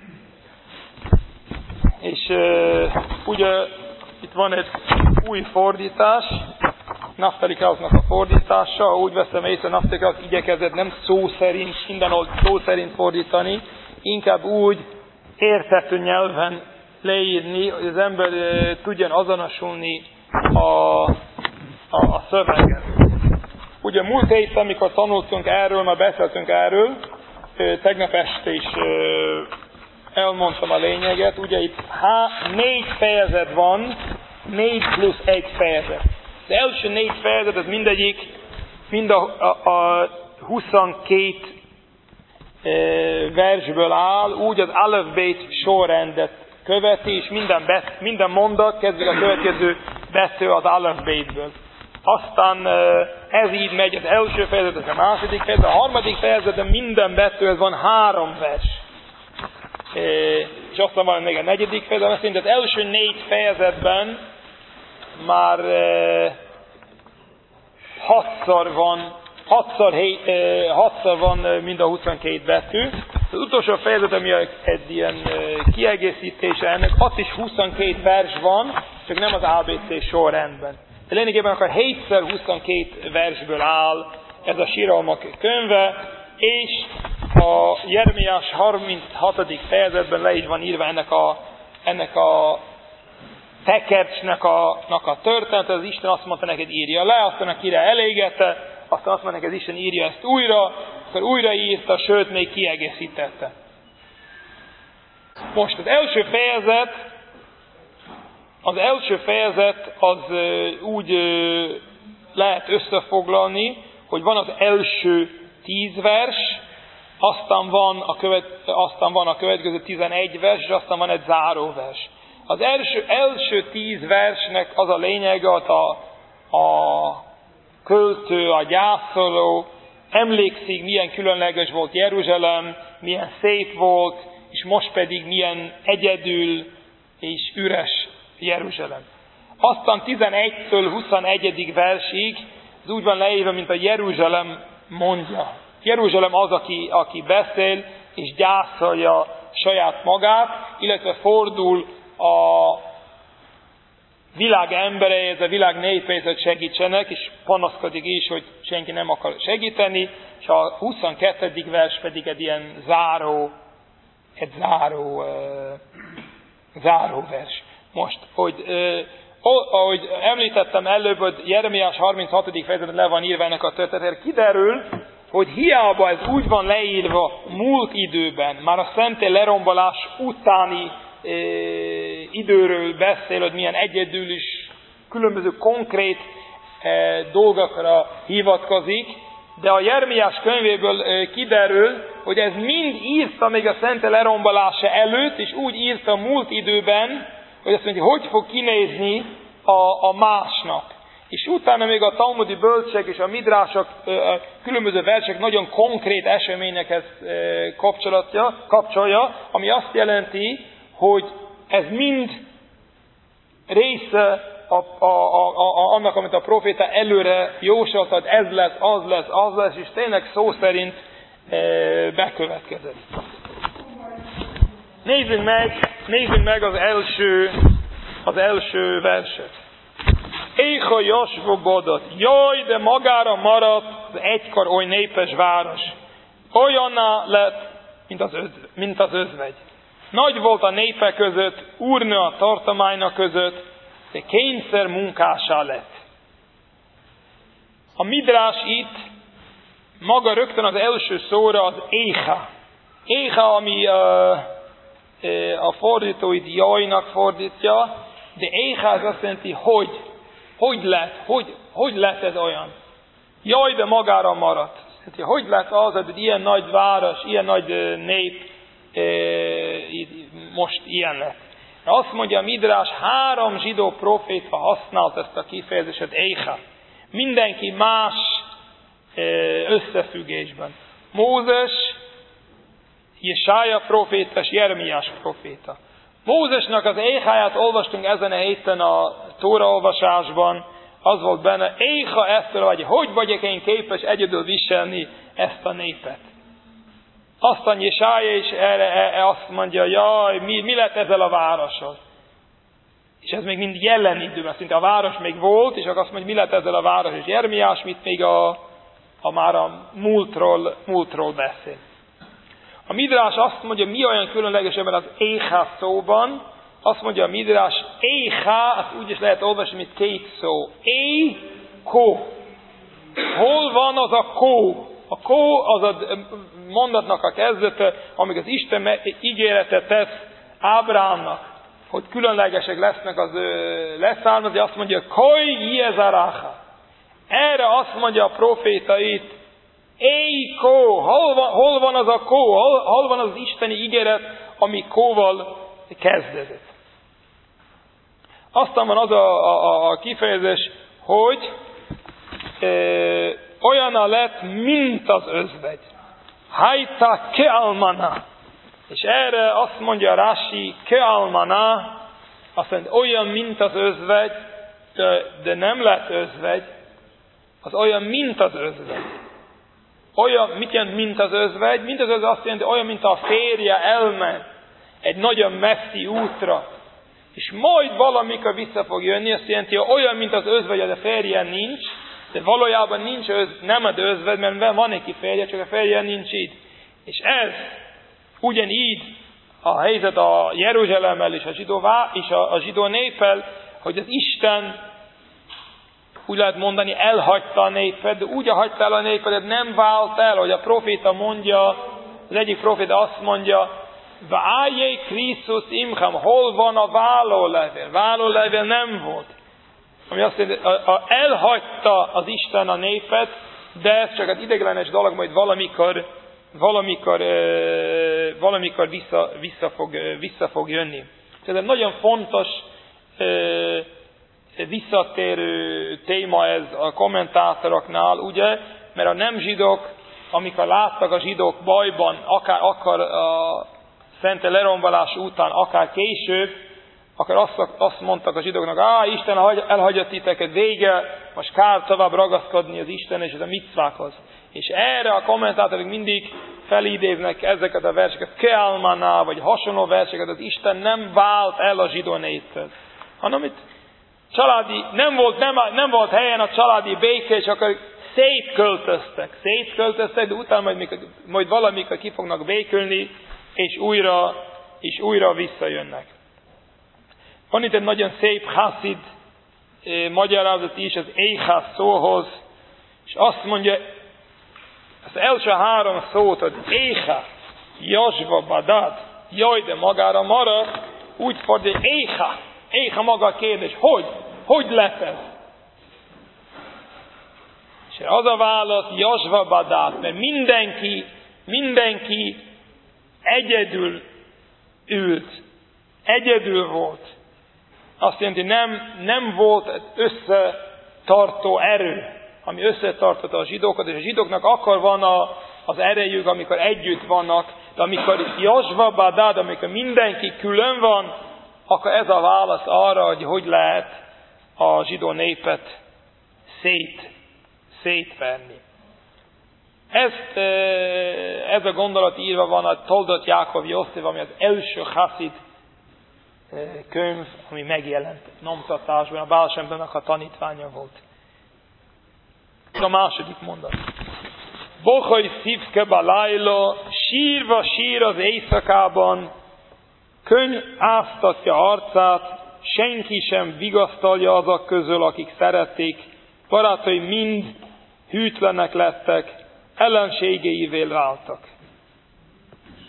És uh, ugye itt van egy új fordítás, Naftali Krausznak a fordítása, úgy veszem észre, Naftali Krausz igyekezett nem szó szerint, mindenhol szó szerint fordítani, inkább úgy érthető nyelven leírni, hogy az ember uh, tudjon azonosulni a, a, a szöveget. Ugye múlt héten, amikor tanultunk erről, már beszéltünk erről, uh, tegnap este is uh, elmondtam a lényeget, ugye itt há, négy fejezet van, négy plusz egy fejezet. Az első négy fejezet, az mindegyik, mind a, a, a huszonkét e, versből áll, úgy az alef-bét sorrendet követi, és minden, bet, minden mondat kezdve a következő betű az alef-bétből. Aztán e, ez így megy, az első fejezet, az a második fejezet, a harmadik fejezetben minden betűhez van három vers. E, és aztán van még a negyedik fejezet, azt mondja, az első négy fejezetben már e, hatszor van, hatszor, hé, e, hatszor van e, mind a huszonkét betű. Az utolsó fejezet, ami egy ilyen e, kiegészítése ennek, ott is huszonkét vers van, csak nem az á bé cé sorrendben. De lényegében akkor hétszer huszonkét versből áll ez a síralmak könyve, és a Jeremiás harminchatodik fejezetben le is van írva ennek a, ennek a tekercsnek a, a történet, az Isten azt mondta neked írja le, aztán akire elégette, aztán azt mondta neked Isten írja ezt újra, akkor újra írta, sőt még kiegészítette. Most az első fejezet, az első fejezet az úgy lehet összefoglalni, hogy van az első tíz vers, aztán van a, követ, aztán van a következő tizenegy vers, és aztán van egy záróvers. Az első, első tíz versnek az a lényege, hogy a, a költő, a gyászoló emlékszik, milyen különleges volt Jeruzsálem, milyen szép volt, és most pedig milyen egyedül és üres Jeruzsálem. Aztán tizenegytől huszonegyedik versig ez úgy van leírva, mint a Jeruzsálem mondja. Jeruzsálem az, aki, aki beszél és gyászolja saját magát, illetve fordul a világ embereihez, a világ népeihez, hogy segítsenek, és panaszkodik is, hogy senki nem akar segíteni, és a huszonkettedik vers pedig egy ilyen záró, egy záró, uh, záró vers. Most, hogy, uh, ahogy említettem előbb, hogy Jeremiás harminchatodik fejezetben le van írva ennek a történetet, kiderül, hogy hiába ez úgy van leírva múlt időben, már a szentély lerombolás utáni e, időről beszél, hogy milyen egyedül is különböző konkrét e, dolgokra hivatkozik, de a Jeremiás könyvéből e, kiderül, hogy ez mind írta még a szentély lerombolása előtt, és úgy írta múlt időben, hogy azt mondja, hogy fog kinézni a, a másnak. És utána még a talmudi bölcsek és a midrások különböző versek nagyon konkrét eseményekhez kapcsolatja, kapcsolja, ami azt jelenti, hogy ez mind része a, a, a, a, annak, amit a proféta előre jósolta, hogy ez lesz, az lesz, az lesz, és tényleg szó szerint bekövetkezett. Nézzünk meg, nézzünk meg az első, az első verset. Éha Jasva Bodot, jaj, de magára maradt az egykor oly népes város. Olyanná lett, mint az, öz, mint az özvegy. Nagy volt a népek között, úrnő a tartománynak között, de kényszer munkásá lett. A midrás itt maga rögtön az első szóra az éha. Éha, ami a, a fordító itt jajnak fordítja, de éha az azt jelenti, hogy. hogy lett, hogy, hogy lett ez olyan? Jaj, de magára maradt. Hogy lett az, hogy ilyen nagy város, ilyen nagy nép most ilyen lett? Azt mondja a Midrás, három zsidó proféta használt ezt a kifejezést, Écha. Mindenki más összefüggésben. Mózes, Jesája proféta és Jeremiás proféta. Mózesnak az Écháját olvastunk ezen a héten a Tóra olvasásban, az volt benne, Écha eztől vagy, hogy vagyok én képes egyedül viselni ezt a népet. Aztán Jesája is erre, erre azt mondja, jaj, mi, mi lett ezzel a várossal? És ez még mind jelen időben, szinte a város még volt, és akkor azt mondja, mi lett ezzel a város, és Jeremiás mit még a, a már a múltról, múltról beszél. A Midrás azt mondja, mi olyan különleges ebben az Écha szóban, azt mondja a Midrás, Écha, azt úgy is lehet olvasni, mint két szó. É, kó. Hol van az a kó? A kó az a mondatnak a kezdete, amíg az Isten ígéretet tesz Ábrámnak, hogy különlegesek lesznek az leszármazni, azt mondja, koj jezaráha. Erre azt mondja a proféta itt, éj kó, hol van, hol van az a kó, hol, hol van az isteni ígéret, ami kóval kezdődött. Aztán van az a, a, a kifejezés, hogy e, olyan lett, mint az özvegy. Hajta kealmana. És erre azt mondja Rási, kealmana, azt mondja, olyan, mint az özvegy, de, de nem lett özvegy, az olyan, mint az özvegy. Olyan, mit jelent, mint az özvegy? Mint az özvegy azt jelenti, olyan, mint a férje elment egy nagyon messzi útra, és majd valamikor vissza fog jönni, azt jelenti, hogy olyan, mint az özvegy, de férje nincs, de valójában nincs öz, nem az özvegy, mert van neki férje, csak a férje nincs itt. És ez ugyanígy a helyzet a Jeruzsálemmel és a zsidó, és a, a zsidó néppel, hogy az Isten, úgy lehet mondani, elhagyta a népet, de úgy hagyta el a népet, hogy nem vált el, hogy a proféta mondja, az egyik proféta azt mondja, Vájjé Krisztus imcham, hol van a vállólevél? Vállólevél nem volt. Ami azt jelenti, a, a, elhagyta az Isten a népet, de ez csak az ideiglenes dolog, majd valamikor, valamikor, e, valamikor vissza, vissza, fog, vissza fog jönni. Ez egy nagyon fontos e, visszatérő téma ez a kommentátoroknál, ugye, mert a nem zsidók, amikor láttak a zsidók bajban, akár akar a szente lerombolás után, akár később, akkor azt, azt mondtak a zsidóknak, á, Isten elhagyott titeket, vége, most kár tovább ragaszkodni az Isten és az a micvákhoz. És erre a kommentátorok mindig felidéznek ezeket a verseket, kealmaná, vagy hasonló verseket, az Isten nem vált el a zsidó néptől, hanem itt családi, nem volt, nem, nem volt helyen a családi béke, és akkor szétköltöztek. Szétköltöztek, de utána majd, mikor, majd valamikor ki fognak békülni, és újra, és újra visszajönnek. Van itt egy nagyon szép haszid eh, magyarázat is az Écha szóhoz, és azt mondja, az első három szót, hogy Écha, Jasva, Badad, jaj, de magára marad, úgy fordul, Écha, Écha maga a kérdés, hogy? Hogy lett ez? És az a válasz, Jasva, Badad, mert mindenki, mindenki egyedül ült, egyedül volt. Azt jelenti, nem, nem volt összetartó erő, ami összetartotta a zsidókat, és a zsidóknak akkor van a, az erejük, amikor együtt vannak, de amikor Jasva, Badad, amikor mindenki külön van, akkor ez a válasz arra, hogy hogy lehet a zsidó népet szét, szétverni. Ezt, ez a gondolat írva van a Toldot Jákov József, ami az első haszid könyv, ami megjelent nyomtatásban, a Baál Sem Tóvnak a tanítványa volt. A második mondat. Bohaj szívke balájla, sírva sír az éjszakában, könny áztatja arcát, senki sem vigasztalja azok közül, akik szerették, barátai mind hűtlenek lettek, ellenségeivé váltak.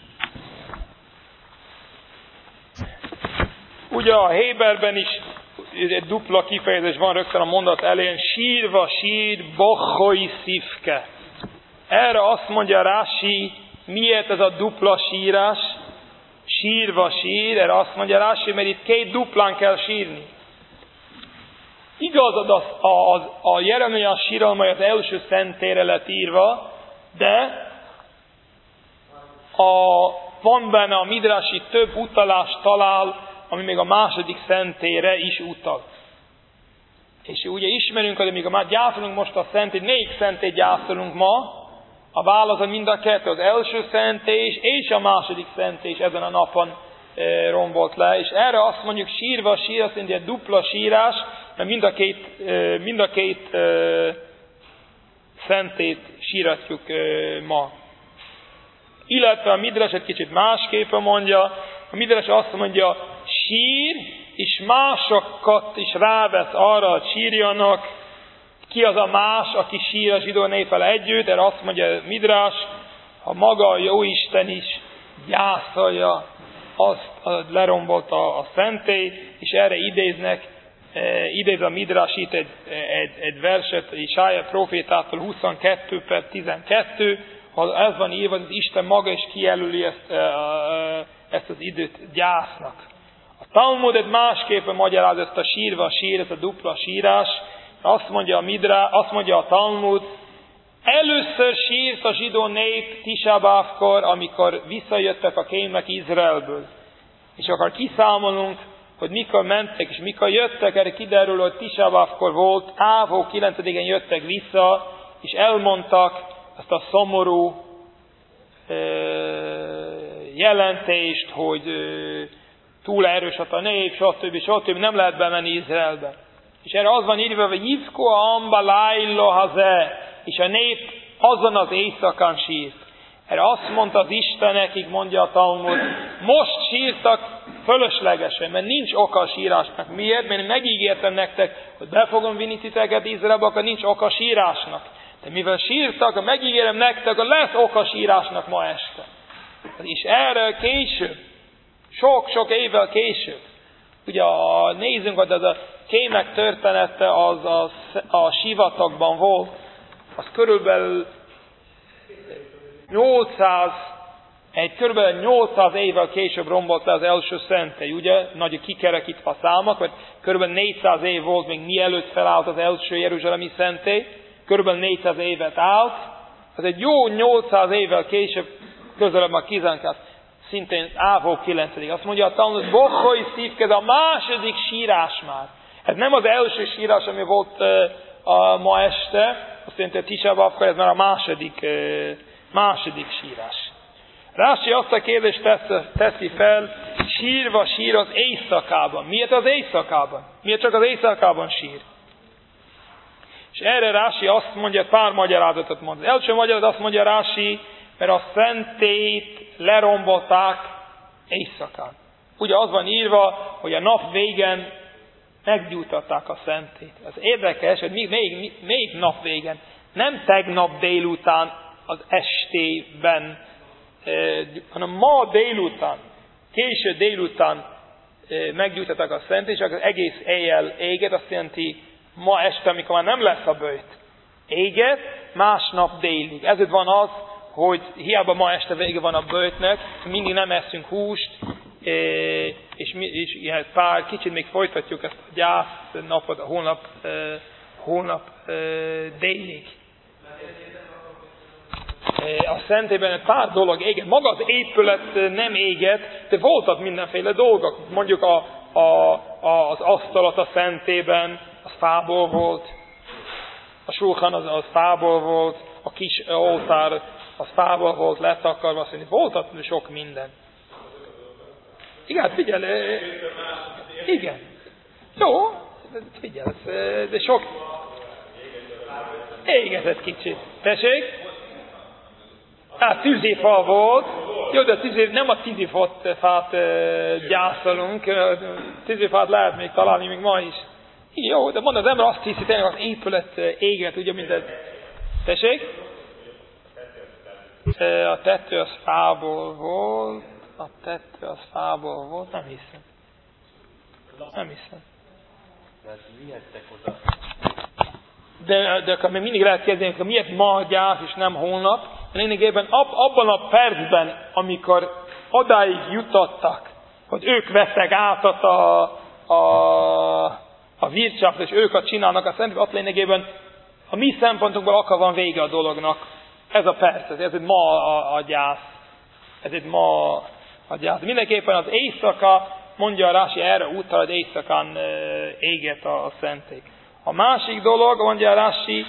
Ugye a Héberben is egy dupla kifejezés van rögtön a mondat elején, sírva sír, bochoi szívke. Erre azt mondja Rási, miért ez a dupla sírás? Sírva sír, erre azt mondja Rási, mert itt két duplán kell sírni. Igaz, az, az, a Jeremiás síralmai az első szentére lett írva, de a, van benne a Midrasi több utalást talál, ami még a második szentére is utal. És ugye ismerünk, hogy még már gyászolunk most a szentét, négy szentét gyászolunk ma, a válasz a mind a kettő, az első szentés és a második szentés ezen a napon e, rombolt le. És erre azt mondjuk sírva sír, azt mondja dupla sírás, mert mind a két, e, mind a két e, szentét síratjuk e, ma. Illetve a Midrash egy kicsit másképpen mondja, a Midrash azt mondja, sír, és másokat is rávesz arra, hogy sírjanak. Ki az a más, aki sír a zsidó néppel együtt? Erre azt mondja Midrash, ha maga a Jóisten is gyászolja azt, hogy lerombolt a, a szentély, és erre idéznek, e, idéz a Midrash itt egy, egy, egy verset, Isája profétától huszonkettő per tizenkettő, ha ez van írva, az Isten maga is kijelöli ezt, ezt az időt gyásznak. A Talmud egy másképpen magyaráz ezt a sírva sír, ez a dupla sírás. Azt mondja a Midra, azt mondja a Talmud, először sírt a zsidó nép Tisá B'Avkor, amikor visszajöttek a kémek Izraelből. És akkor kiszámolunk, hogy mikor mentek és mikor jöttek, erre kiderül, hogy Tisá B'Avkor volt, Ávó kilencedikén jöttek vissza, és elmondtak azt a szomorú ö, jelentést, hogy ö, túl erős a nép, stb. stb. Nem lehet bemenni Izraelbe. És erre az van írva, hogy Jivko amba lájlo haze, és a nép azon az éjszakán sírt. Erre azt mondta az Isten nekik, mondja a Talmud, most sírtak fölöslegesen, mert nincs oka a sírásnak. Miért? Mert én megígértem nektek, hogy be fogom vinni titeket Izraelbe, akkor nincs oka a sírásnak. De mivel sírtak, megígérem nektek, akkor lesz oka a sírásnak ma este. És erre később, sok-sok évvel később, ugye a, nézzünk, hogy az a kémek története az a, a sivatagban volt, az körülbelül nyolcszáz, egy körülbelül nyolcszáz évvel később rombolt le az első szentély, ugye, nagy kikerekítve a számok, mert körülbelül négyszáz év volt, még mielőtt felállt az első jeruzsálemi szentély, körülbelül négyszáz évet állt, az egy jó nyolcszáz évvel később, közelebb a tizenkét, szintén Ávó kilencedik. Azt mondja a Talmud, bochoi szívke, ez a második sírás már. Ez nem az első sírás, ami volt uh, a ma este, azt jelenti, hogy Tisá B'Avkor, ez már a második, uh, második sírás. Rási azt a kérdést tesz, teszi fel, sírva sír az éjszakában. Miért az éjszakában? Miért csak az éjszakában sír? És erre Rási azt mondja, pár magyarázatot mond. Az első magyarázat azt mondja Rási, mert a szentét lerombolták éjszakán. Ugye az van írva, hogy a nap végen meggyújtották a szentét. Ez érdekes, hogy még, még, még nap végen, nem tegnap délután az estében, eh, hanem ma délután, késő délután eh, meggyújtották a szentét, és az egész éjjel éget, azt jelenti, ma este, amikor már nem lesz a böjt, éget, másnap délig. Ezért van az, hogy hiába ma este vége van a böjtnek, mindig nem eszünk húst, és, és ilyen pár kicsit még folytatjuk ezt a gyász napot, a holnap, holnap délig. A szentében egy pár dolog éget. Maga az épület nem éget, de voltak mindenféle dolgok. Mondjuk a, a, a, az asztalat a szentében, az fából volt, a sulchan az, az fából volt, a kis oltár az fából volt letakarva, szóval voltak sok minden. Igen, figyelj, igen. Jó, figyelj, de sok égetett kicsit. Tessék? Hát tűzifa volt. Jó, de tűzi, nem a tűzifát gyászolunk. Tűzifát lehet még találni még ma is. Jó, de mondom, az ember azt hiszi, tényleg az épület éget, ugye, mint ez. Tessék? A tető az fából volt. A tető az fából volt. Nem hiszem. Nem hiszem. Mert mihettek oda? De, de akkor még mindig lehet kérdezni, hogy miért ma gyász és nem holnap. Lényegében ab, abban a percben, amikor odáig jutottak, hogy ők veszek át a, a, a vircsát, és ők a csinálnak a szent, ott lényegében a mi szempontunkból akkor van vége a dolognak. Ez a perc, ez, ez egy ma a, a gyász. Ez egy ma a gyász. Mindenképpen az éjszaka, mondja a Rási, erre utal, hogy éjszakán éget a, a szentély. A másik dolog, mondja a Rási,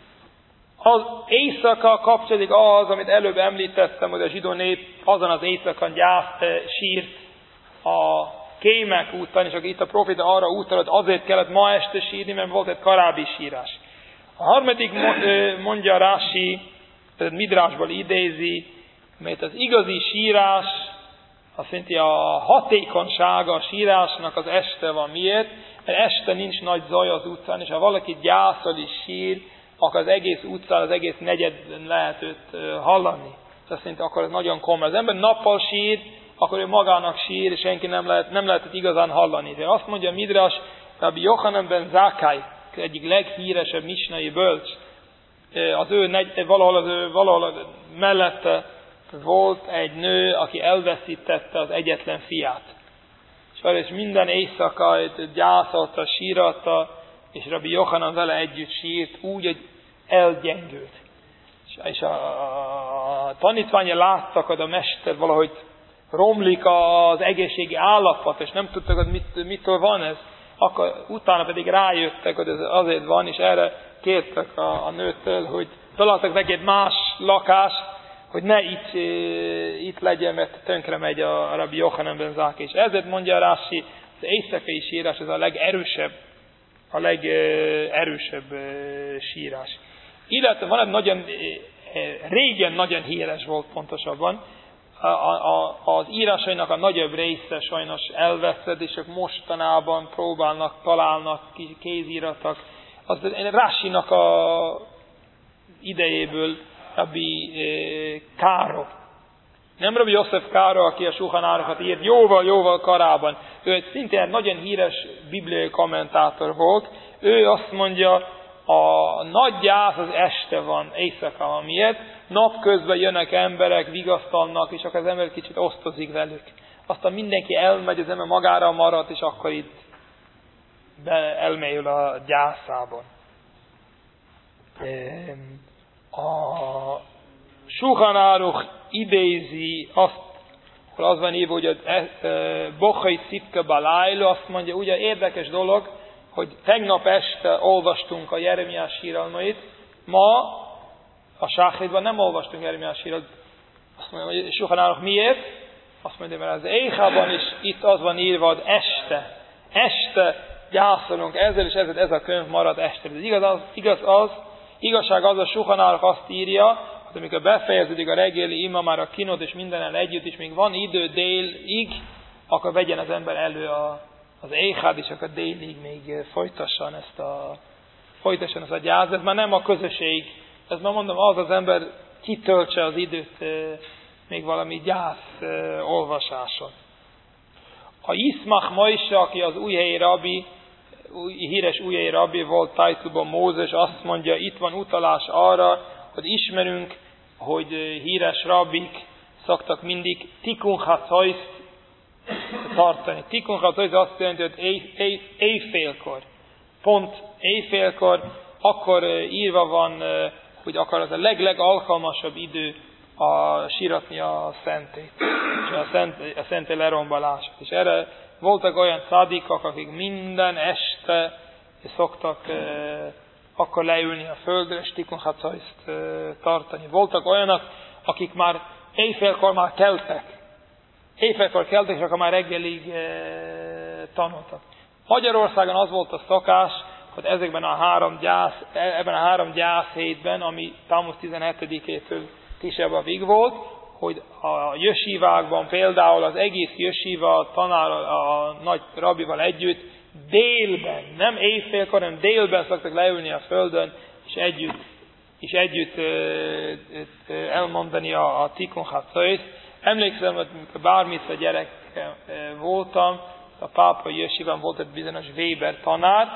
az éjszaka kapcsolódik az, amit előbb említettem, hogy a zsidó nép azon az éjszakán gyászt sírt a kémek után, és akkor itt a proféta arra utal, hogy azért kellett ma este sírni, mert volt egy korábbi sírás. A harmadik mondja a Rási, tehát Midrásból idézi, mert az igazi sírás, azt jelenti a hatékonysága a sírásnak az este van. Miért? Mert este nincs nagy zaj az utcán, és ha valaki gyászol és sír, akkor az egész utcán, az egész negyedben lehet őt hallani. Ez azt jelenti, akkor ez nagyon komoly. Az ember nappal sír, akkor ő magának sír, és senki nem lehet, nem lehet igazán hallani. De azt mondja Midrash, Rabbi Yochanan ben Zakkai, egyik leghíresebb misnai bölcs, az ő negy, valahol, az ő, valahol mellette volt egy nő, aki elveszítette az egyetlen fiát. És minden éjszaka gyászolta, síratta, és Rabbi Yochanan vele együtt sírt, úgy, hogy elgyengült. És a, a, a tanítványa láttak, hogy a mester valahogy romlik az egészségi állapot, és nem tudtak, hogy mit, mitől van ez. Akkor utána pedig rájöttek, hogy ez azért van, és erre kértek a, a nőtől, hogy találtak neki egy más lakást, hogy ne itt, itt legyen, mert tönkre megy a Rabbi Yochanan ben Zakkai. És ezért mondja a Rási, az éjszakai sírás ez a legerősebb, a legerősebb sírás. Illetve van egy nagyon, régen nagyon híres volt pontosabban, a, a, az írásainak a nagyobb része sajnos elveszett, és ők mostanában próbálnak, találnak kézíratok. Az Rásinak a idejéből Rabbi Káro. Nem Rabbi Yosef Káro, aki a Shulchan Aruchot írt, jóval, jóval korábban. Ő egy szintén egy nagyon híres bibliai kommentátor volt. Ő azt mondja, a nagy gyász az este van, éjszaka van. Miért? Napközben jönnek emberek, vigasztalnak, és akkor az ember kicsit osztozik velük. Aztán mindenki elmegy, az ember magára marad, és akkor itt elmélyül a gyászában. A Shulchan Aruch idézi azt, hogy az van írva, hogy a Bochai Szipke Balájlo azt mondja, ugye érdekes dolog, hogy tegnap este olvastunk a Jeremiás síralmait, ma a Sáchridban nem olvastunk Jeremiás síralmait. Azt mondja, hogy Shulchan Aruch miért? Azt mondja, mert az Éjhában is itt az van írva, hogy este, este gyászolunk ezzel, és ezzel ez a könyv marad este. Ez igaz az, igaz az, igazság az, a Shulchan Aruch azt írja, hogy amikor befejeződik a reggeli ima, már a kinod és mindennel együtt, és még van idő délig, akkor vegyen az ember elő a, az éjhád, és akkor délig még folytasson ezt a, folytasson ezt a gyász. Ez már nem a közösség, ez már mondom, az az ember kitöltse az időt még valami gyász olvasáson. A Yitzmach Moshe, aki az újhelyi rabbi, híres újhelyi rabbi volt Tajtuban Mózes, azt mondja, itt van utalás arra, hogy ismerünk, hogy híres rabbik szoktak mindig Tikkun Chatzos tartani. Tikkun Chatzos azt jelenti, hogy éj, éj, éjfélkor. Pont éjfélkor, akkor írva van, hogy akar az a leglegalkalmasabb idő a síratni a szentét, és a, szent, a szenté lerombolását. És erre voltak olyan szádikak, akik minden este szoktak akkor leülni a földre, és Tikkun Chatzoszt tartani. Voltak olyanok, akik már éjfélkor már keltek. Éjfélkor keltek, és akkor már reggelig tanultak. Magyarországon az volt a szokás, hogy ezekben a három gyász, ebben a három gyász hétben, ami Tammuz tizenhetedikétől Tisebavig volt, hogy a jesívákban például az egész jesíva tanár a nagy rabbival együtt délben, nem éjfélkor, hanem délben szoktak leülni a földön, és együtt, és együtt ö, ö, elmondani a, a Tikkun Chatzoszt. Emlékszem, hogy mikor bármit a gyerek voltam, a pápai jesiván volt egy bizonyos Weber tanár,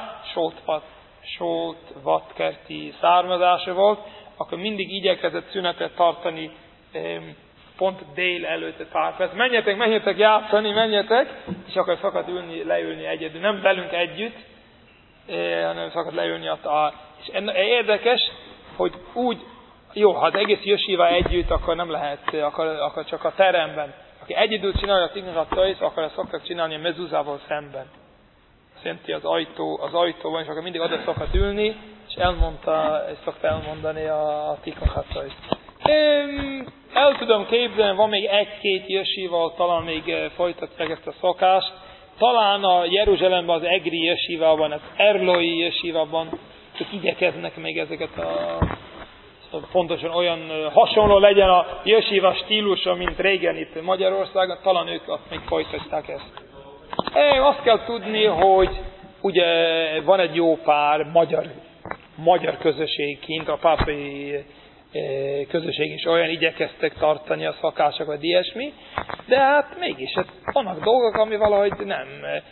Soltvatkerti származása volt, akkor mindig igyekezett szünetet tartani pont dél előtt pár perc. Menjetek, menjetek játszani, menjetek, és akkor szakadt ülni, leülni egyedül. Nem velünk együtt, hanem szakadt leülni a... És érdekes, hogy úgy, jó, ha az egész jesivá együtt, akkor nem lehet, akkor, akkor csak a teremben. Aki egyedül csinálja a tiknatattais, akkor ezt szoktak csinálni a mezuzával szemben. Szerinti az ajtó, az ajtóban, és akkor mindig oda szokott ülni, és elmondta, és szokta elmondani a, a tiknatattais. El tudom képzelni, van még egy-két jesivával, talán még folytatják ezt a szokást. Talán a Jeruzsálemben az Egri jesivában, az Erloi jesivában, ők igyekeznek még ezeket a... pontosan olyan hasonló legyen a jesiva stílusa, mint régen itt Magyarországon, talán ők azt még folytatták ezt. E, azt kell tudni, hogy ugye van egy jó pár magyar, magyar közösség kint, a pápai e, közösség is olyan igyekeztek tartani a szakásokat, ilyesmi, de hát mégis hát vannak dolgok, ami valahogy nem.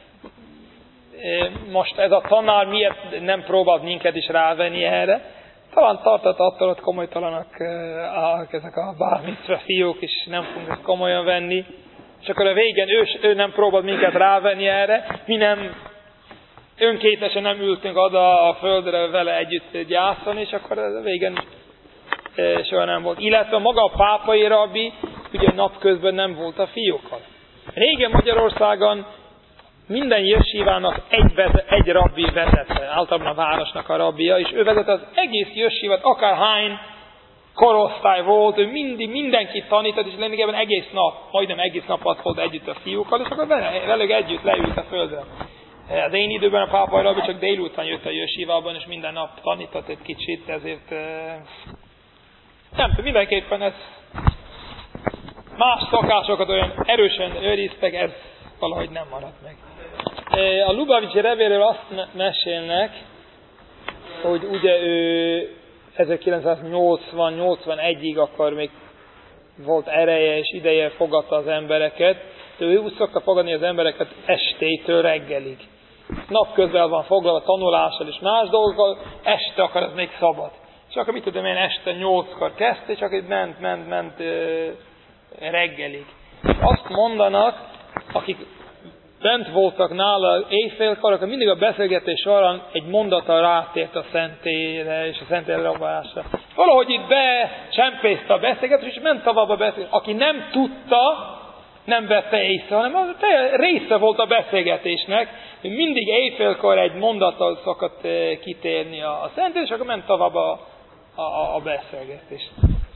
E, most ez a tanár miért nem próbált minket is rávenni erre? Talán tartott attól, hogy komolytalanak uh, ezek a bármicve fiúk, és nem fogunk ezt komolyan venni. És akkor a végén ő, ő nem próbált minket rávenni erre, mi nem önkéntesen nem ültünk oda a földre vele együtt gyászolni, és akkor a végén uh, soha nem volt. Illetve maga a pápai rabbi, ugye napközben nem volt a fiúkkal. Régen Magyarországon minden jesivának egy, egy rabbi vezette, általában a városnak a rabbia, és ő vezette az egész jesivát, akárhány korosztály volt, ő mindig mindenkit tanított, és lényegében egész nap, majdnem egész nap ott volt együtt a fiúkkal, és akkor velük együtt leült a földre. Az én időben a pápai rabbi csak délután jött a jesivában, és minden nap tanított egy kicsit, ezért nem tudom, mindenképpen ez más szokásokat olyan erősen őriztek, ez valahogy nem maradt meg. A Lubavicsi Rebéről azt mesélnek, hogy ugye ő ezerkilencszáznyolcvan-nyolcvanegyig akkor még volt ereje és ideje fogadta az embereket, de ő úgy szokta fogadni az embereket estétől reggelig. Napközben van foglalva tanulással és más dolgokkal, este akar ez még szabad. És akkor mit tudom én, este nyolckor kezdte, és akkor ment, ment, ment reggelig. Azt mondanak, akik bent voltak nála éjfélkor, akkor mindig a beszélgetés során egy mondattal rátért a szentélyre és a szentélyre rabálásra. Valahogy itt becsempészte a beszélgetés, és ment tovább a beszélgetés. Aki nem tudta, nem vette észre, hanem az része volt a beszélgetésnek, hogy mindig éjfélkor egy mondattal szokott kitérni a szentély, és akkor ment tovább a, a, a beszélgetés.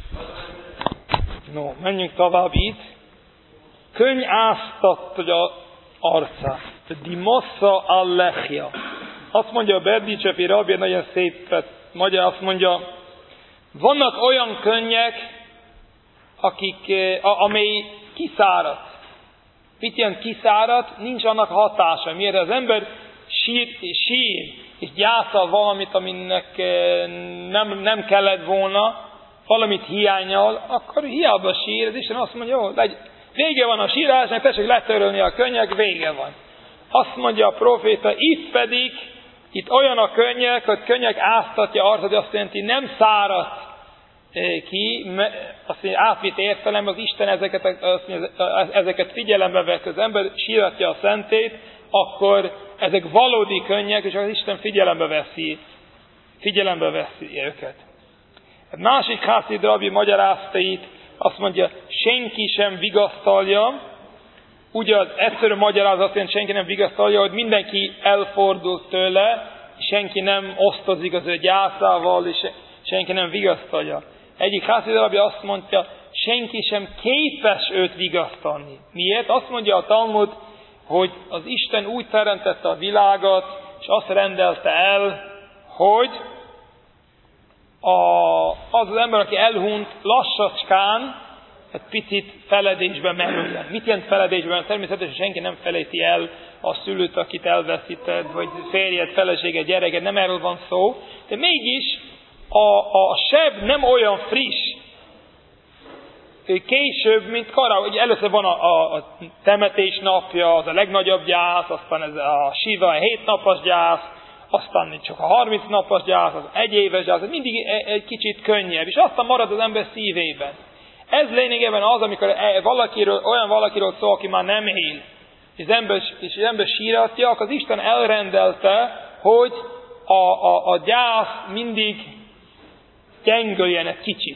No, menjünk tovább itt. Könny áztatja arcát. Dimossa allechja. Azt mondja a Berdicsefi rabbi, nagyon szép magyar, azt mondja, vannak olyan könnyek, akik, amely kiszáradt. Mit ilyen kiszáradt? Nincs annak hatása. Miért az ember sír, sír és gyászol valamit, aminek nem, nem kellett volna, valamit hiányol, akkor hiába sír, és Isten azt mondja, jó, legy, vége van a sírásnak, tessék letörölni a könnyek, vége van. Azt mondja a proféta, itt pedig, itt olyan a könnyek, hogy könnyek áztatja arcod, azt jelenti, nem száradt ki, azt mondja, átvitt értelemben, az Isten ezeket, azt mondja, ezeket figyelembe vett, az ember síratja a szentét, akkor ezek valódi könnyek, és az Isten figyelembe veszi, figyelembe veszi őket. A másik Hászid rabbi magyarázta itt, azt mondja, senki sem vigasztalja, ugye az egyszerű magyarázat azt jelenti, senki nem vigasztalja, hogy mindenki elfordul tőle, senki nem osztozik az ő gyászával, és senki nem vigasztalja. Egyik Hászid rabbi azt mondja, senki sem képes őt vigasztalni. Miért? Azt mondja a Talmud, hogy az Isten úgy teremtette a világot, és azt rendelte el, hogy a, az az ember, aki elhunyt, lassacskán egy picit feledésbe merüljen. Mit jelent feledésbe merüljen? Természetesen senki nem felejti el a szülőt, akit elveszíted, vagy férjed, feleséged, gyereket, nem erről van szó. De mégis a, a seb nem olyan friss, később, mint korábban. Ugye először van a, a, a temetés napja, az a legnagyobb gyász, aztán ez a Siva, a hét napos gyász, aztán csak a harminc napos gyász, az egy éves gyász, ez mindig egy kicsit könnyebb, és aztán marad az ember szívében. Ez lényegében az, amikor valakiről, olyan valakiről szól, aki már nem él, és az ember, és az ember síratja, akkor az Isten elrendelte, hogy a, a, a gyász mindig gyengüljen egy kicsit.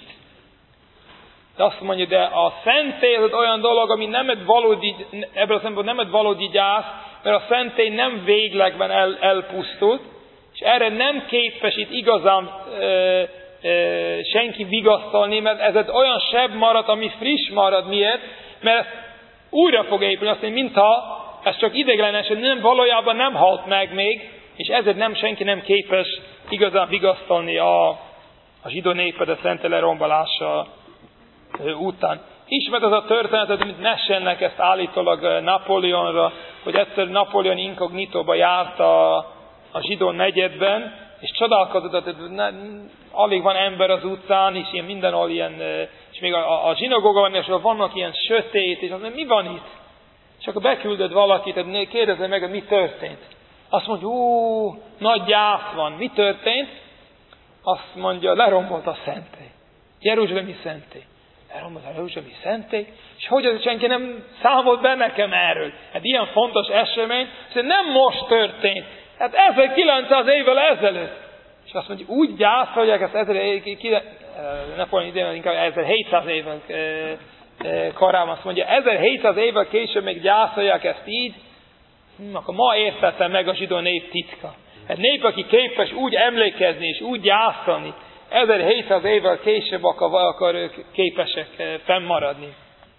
De azt mondja, de a szentély az olyan dolog, ami nem egy valódi, ebből a szempontból nem egy valódi gyász, mert a szentély nem véglegben el, elpusztult, és erre nem képes itt igazán e, e, senki vigasztalni, mert ez egy olyan seb marad, ami friss marad. Miért? Mert ez újra fog épülni, azt mondja, mintha ez csak ideiglenes, nem valójában nem halt meg még, és ezért nem senki nem képes igazán vigasztalni a, a zsidó népet a szentély lerombolása után. Ismert az a történet, amit Nessennek ezt állítólag Napóleonra, hogy egyszer Napóleon inkognitóba járt a, a zsidó negyedben, és csodálkozott, hogy ne, alig van ember az utcán, és ilyen mindenhol ilyen, és még a, a zsinagógában is vannak ilyen sötét, és azt mondja, mi van itt? És akkor beküldött valakit, hogy kérdezze meg, hogy mi történt. Azt mondja, ú, nagy gyász van. Mi történt? Azt mondja, lerombolt a szentély. Jeruzsálemi szentély. Lerombolt a Jeruzsálemi szentély. És hogy az senki nem számolt be nekem erről? Hát ilyen fontos esemény, hogy nem most történt. Hát ezerkilencszáz évvel ezelőtt. És azt mondja, úgy gyászolják ezt ezer, ne fogom idén, inkább ezerhétszáz évvel korábban. Azt mondja, ezerhétszáz évvel később még gyászolják ezt így. Hm, akkor ma értettem meg a zsidó nép titka. Egy nép, aki képes úgy emlékezni és úgy gyászolni, ezerhétszáz évvel később akar, akar ők képesek fennmaradni.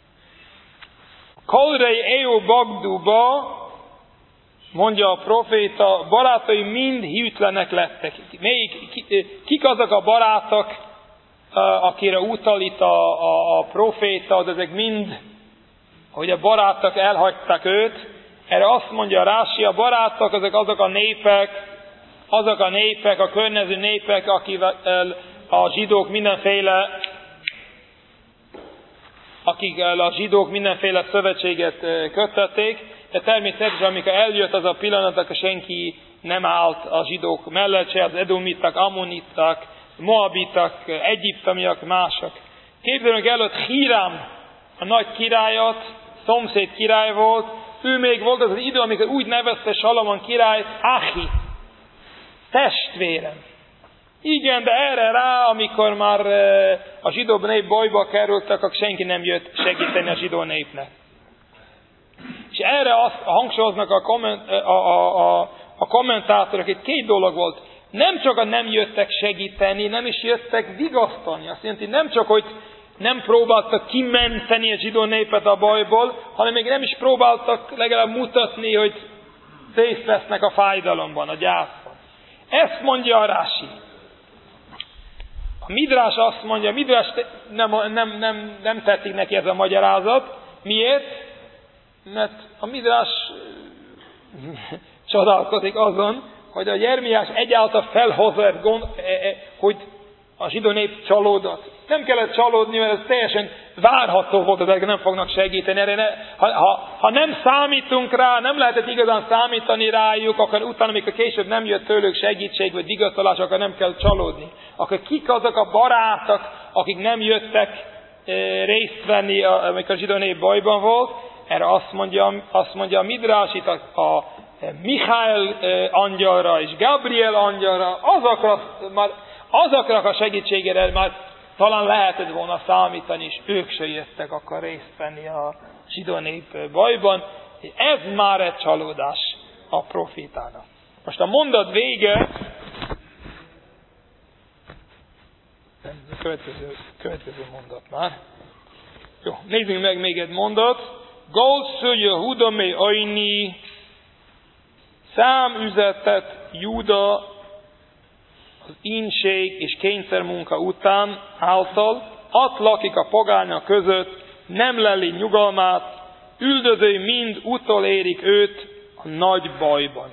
Kolrei Eo Bagduba, mondja a proféta, barátai mind hűtlenek lettek. Melyik, kik azok a barátok, akire utal itt a, a, a proféta, de ezek mind, hogy a barátok elhagyták őt. Erre azt mondja Rási, a barátok, azok azok a népek, azok a népek, a környező népek, akivel a zsidók mindenféle, akikkel a zsidók mindenféle szövetséget kötötték, de természetesen, amikor eljött az a pillanat, akkor senki nem állt a zsidók mellett, se az edomitak, ammonitak, moabitak, egyiptomiak, mások. Képzeljünk el, hogy Hírám, a nagy királyot, szomszéd király volt, ő még volt az az idő, amikor úgy nevezte Salamon király, Achi, testvérem. Igen, de erre rá, amikor már a zsidó nép bajba kerültek, akkor senki nem jött segíteni a zsidó népnek. És erre azt hangsúlyoznak a, komment, a, a, a, a kommentátorok, hogy két dolog volt. Nem csak a nem jöttek segíteni, nem is jöttek vigasztani. Azt jelenti, nem csak, hogy nem próbáltak kimenteni a zsidó népet a bajból, hanem még nem is próbáltak legalább mutatni, hogy részt vesznek a fájdalomban, a gyászban. Ezt mondja a Rási. A Midrás azt mondja, a Midrás nem, nem, nem, nem tetszik neki ez a magyarázat. Miért? Mert a Midrás csodálkozik azon, hogy a Jeremiás egyáltalán felhozott, gond, hogy a zsidó nép csalódott. Nem kellett csalódni, mert ez teljesen várható volt, hogy nem fognak segíteni. Erre ne, ha, ha, ha nem számítunk rá, nem lehetett igazán számítani rájuk, akkor utána, amikor később nem jött tőlük segítség vagy vigasztalás, akkor nem kell csalódni. Akkor kik azok a barátok, akik nem jöttek e, részt venni, amikor a zsidó nép bajban volt? Erre azt mondja, azt mondja a Midrás, itt a, a Michael angyalra és Gabriel angyalra, azokra, már, azokra a segítségére már talán lehetett volna számítani, és ők se jöttek akkor részt venni a zsidó nép bajban. Ez már egy csalódás a profétának. Most a mondat vége, a következő, következő mondat már. Jó, nézzünk meg még egy mondat. Golsző Jehuda me ajni, számüzetet Júda az ínség és kényszermunka után által, ott lakik a pogányok között, nem leli nyugalmát, üldözői mind utolérik őt a nagy bajban.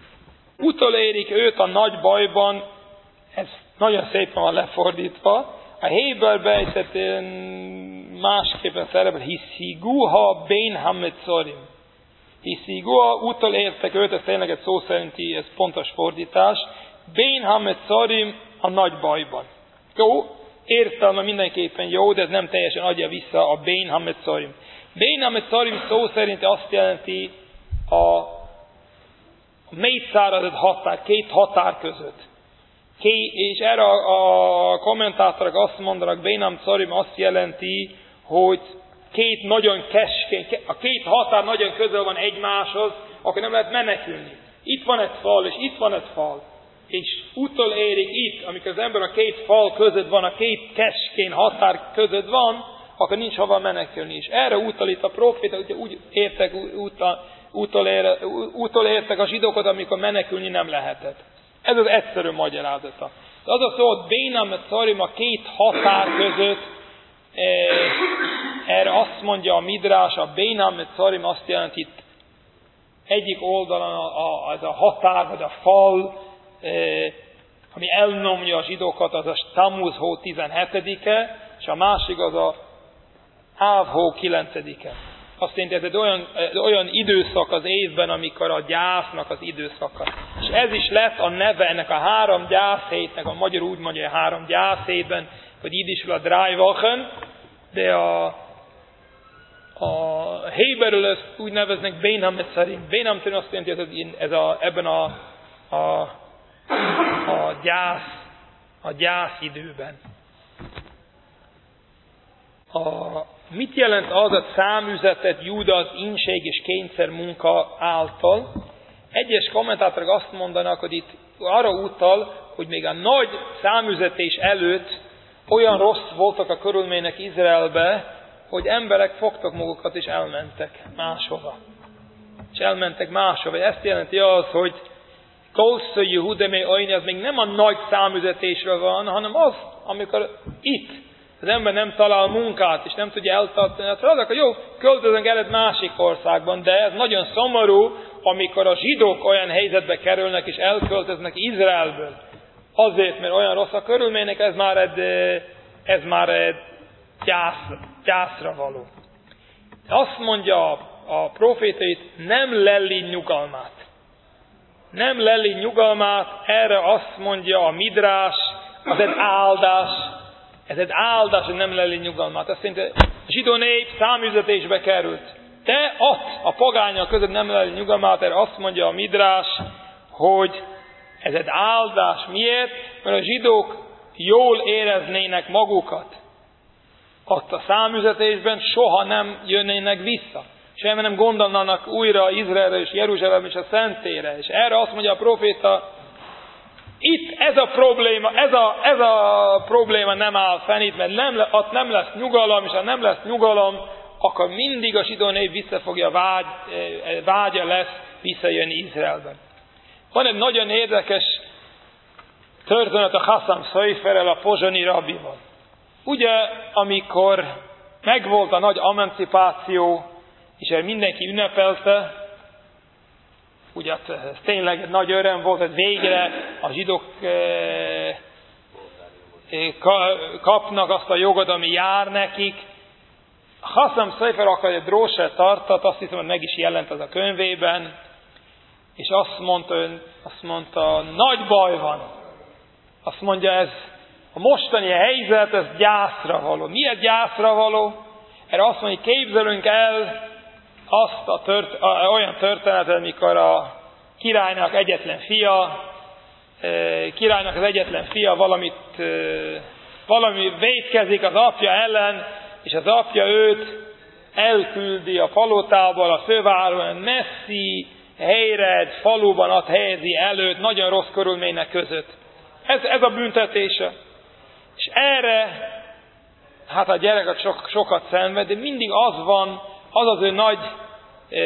Utolérik őt a nagy bajban, ez nagyon szépen van lefordítva. a Héberben is másképpen szerepel, hisziguha bein hametzorim. Hisziguha, úttal értek őt, ez tényleg egy szó szerinti, ez pontos fordítás. Bein hametzorim, a nagy bajban. Jó, értelme mindenképpen jó, de ez nem teljesen adja vissza a bein hametzorim. Bein hametzorim szó szerint azt jelenti a, a mélyszáradott határ, két határ között. Ké, és erre a, a kommentátorok azt mondanak, bein hametzorim azt jelenti, hogy két nagyon keskeny, a két határ nagyon közel van egymáshoz, akkor nem lehet menekülni. Itt van egy fal, és itt van egy fal. És úttól érik itt, amikor az ember a két fal között van, a két keskeny határ között van, akkor nincs hova menekülni. És erre utal itt a proféta, ugye úgy értek, úttól ér, értek a zsidókat, amikor menekülni nem lehetett. Ez az egyszerű magyarázata. De az a szó, hogy bein hametzorim, a két határ között, erre azt mondja a Midrás, a bein hametzorim azt jelenti itt egyik oldalon a, a, az a határ, vagy a fal, ami elnyomja a zsidókat, az a Tammuz hó tizenhetedike, és a másik az a Áv hó kilencedike. Azt jelenti, ez egy olyan, olyan időszak az évben, amikor a gyásznak az időszaka. És ez is lett a neve ennek a három gyászhétnek, a magyar úgy mondja, a három gyászhétben, hogy idisül a drei Wochen, de a, a Héberül ezt úgy neveznek bein hametzorim. Bein hametzorim azt jelenti, hogy ez a, ebben a, a, a gyász, a gyász időben. A, mit jelent az a számüzetet Júda az inség és kényszer munka által? Egyes kommentátorok azt mondanak, hogy itt arra utal, hogy még a nagy számüzetés előtt olyan rossz voltak a körülmények Izraelbe, hogy emberek fogtak magukat és elmentek máshova. És elmentek máshova. Ezt jelenti az, hogy Kolszó Jehudemé Ajni, az még nem a nagy számüzetésről van, hanem az, amikor itt az ember nem talál munkát, és nem tudja eltartani a feladatot, akkor jó, költözünk el egy másik országban, de ez nagyon szomorú, amikor a zsidók olyan helyzetbe kerülnek, és elköltöznek Izraelből. Azért, mert olyan rossz a körülmények, ez már egy, ez már egy gyász, gyászra való. Azt mondja a, a proféta itt, nem lelli nyugalmát. Nem lelli nyugalmát, erre azt mondja a Midrás, az egy áldás. Ez egy áldás, hogy nem lelli nyugalmát. Azt mondja, a zsidó nép számüzetésbe került. De ott a pogányok között nem lelli nyugalmát, erre azt mondja a Midrás, hogy ez egy áldás. Miért? Mert a zsidók jól éreznének magukat. Ott a számüzetésben soha nem jönnének vissza. Semmi nem gondolnának újra Izraelre és Jeruzsálem és a Szentére. És erre azt mondja a proféta, itt ez a probléma, ez a, ez a probléma nem áll fenn itt, mert nem, ott nem lesz nyugalom, és ha nem lesz nyugalom, akkor mindig a zsidó nép vissza fogja vágy, vágya lesz visszajönni Izraelben. Van egy nagyon érdekes történet a Chassam Soferrel, a pozsonyi rabbival. Ugye, amikor megvolt a nagy emancipáció, és mindenki ünnepelte, ugye ez tényleg egy nagy öröm volt, hogy végre a zsidók kapnak azt a jogot, ami jár nekik. Chassam Sofer akar egy dróset tartat, azt hiszem, hogy meg is jelent az a könyvében, és azt mondta, azt mondta, nagy baj van. Azt mondja, ez a mostani helyzet, ez gyászra való. Miért gyászra való? Erre azt mondja, képzelünk el azt a tört, a, olyan történetet, amikor a királynak egyetlen fia, e, királynak az egyetlen fia valamit, e, valami vétkezik az apja ellen, és az apja őt elküldi a palotából, a főváron messzi helyre, egy faluban ott helyezi előtt, nagyon rossz körülmények között. Ez, ez a büntetése. És erre, hát a gyerek sok, sokat szenved, de mindig az van, az az ő nagy e,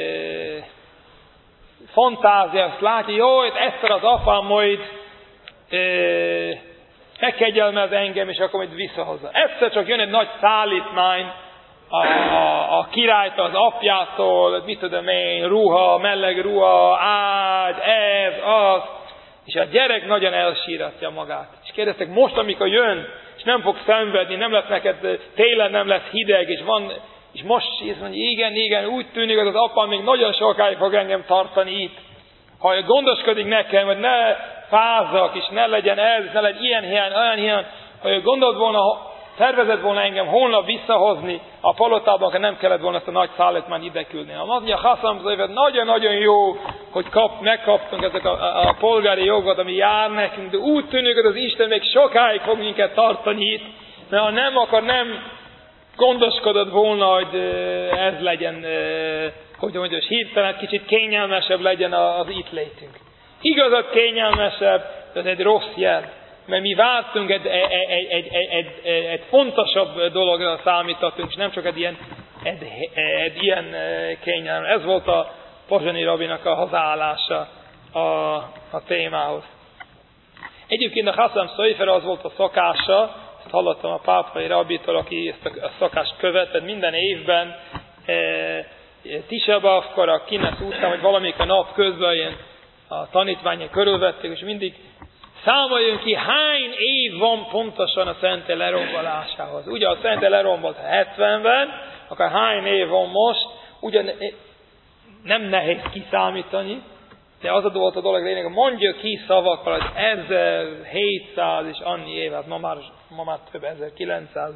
fantázia, azt látja, jó, egyszer az apám majd e, megkegyelmez engem, és akkor majd visszahozza. Egyszer csak jön egy nagy szállítmány a, a, a királytól, az apjától, mit tudom én, ruha, meleg ruha, ágy, ez, az, és a gyerek nagyon elsíratja magát. És kérdeztek, most, amikor jön, és nem fogsz szenvedni, nem lesz neked, télen nem lesz hideg, és van, és most is mondja, igen, igen, úgy tűnik, hogy az apám még nagyon sokáig fog engem tartani itt. Ha gondoskodik nekem, hogy ne fázzak, és ne legyen ez, ne legyen ilyen hiány, olyan hiány, ha ő gondolt volna, tervezett volna engem holnap visszahozni a palotában, akkor nem kellett volna ezt a nagy szállítmányt ide küldni. Az mondja, Haszam Zövet, nagyon-nagyon jó, hogy kap, megkaptunk ezek a, a, a polgári jogot, ami jár nekünk, de úgy tűnik, hogy az Isten még sokáig fog minket tartani itt, mert ha nem, akkor nem gondoskodott volna, hogy ez legyen, hogy mondjam, hirtelen kicsit kényelmesebb legyen az itt létünk. Igazad kényelmesebb, de ez egy rossz jel. Mert mi vártunk egy, egy, egy, egy, egy, egy, egy fontosabb dologra számítottunk, és nem csak egy ilyen, egy, egy ilyen kényelem. Ez volt a pozsonyi rabinak a hozzáállása a, a témához. Egyébként a Haszam Szöjfer az volt a szokása, ezt hallottam a pápai rabitól, aki ezt a szokást követett minden évben, e, Tisebavkor, a Kinesz után, vagy valamikor nap közben ilyen a tanítványok körülvették, és mindig számoljunk ki, hány év van pontosan a szentély lerombolásához. Ugye a szentély lerombolt hetvenben, akkor hány év van most, ugye nem nehéz kiszámítani, de az a volt a dolog lényeg, mondja ki szavakkal, hogy ezerhétszáz és annyi év, hát ma már, ma már több ezerkilencszáz,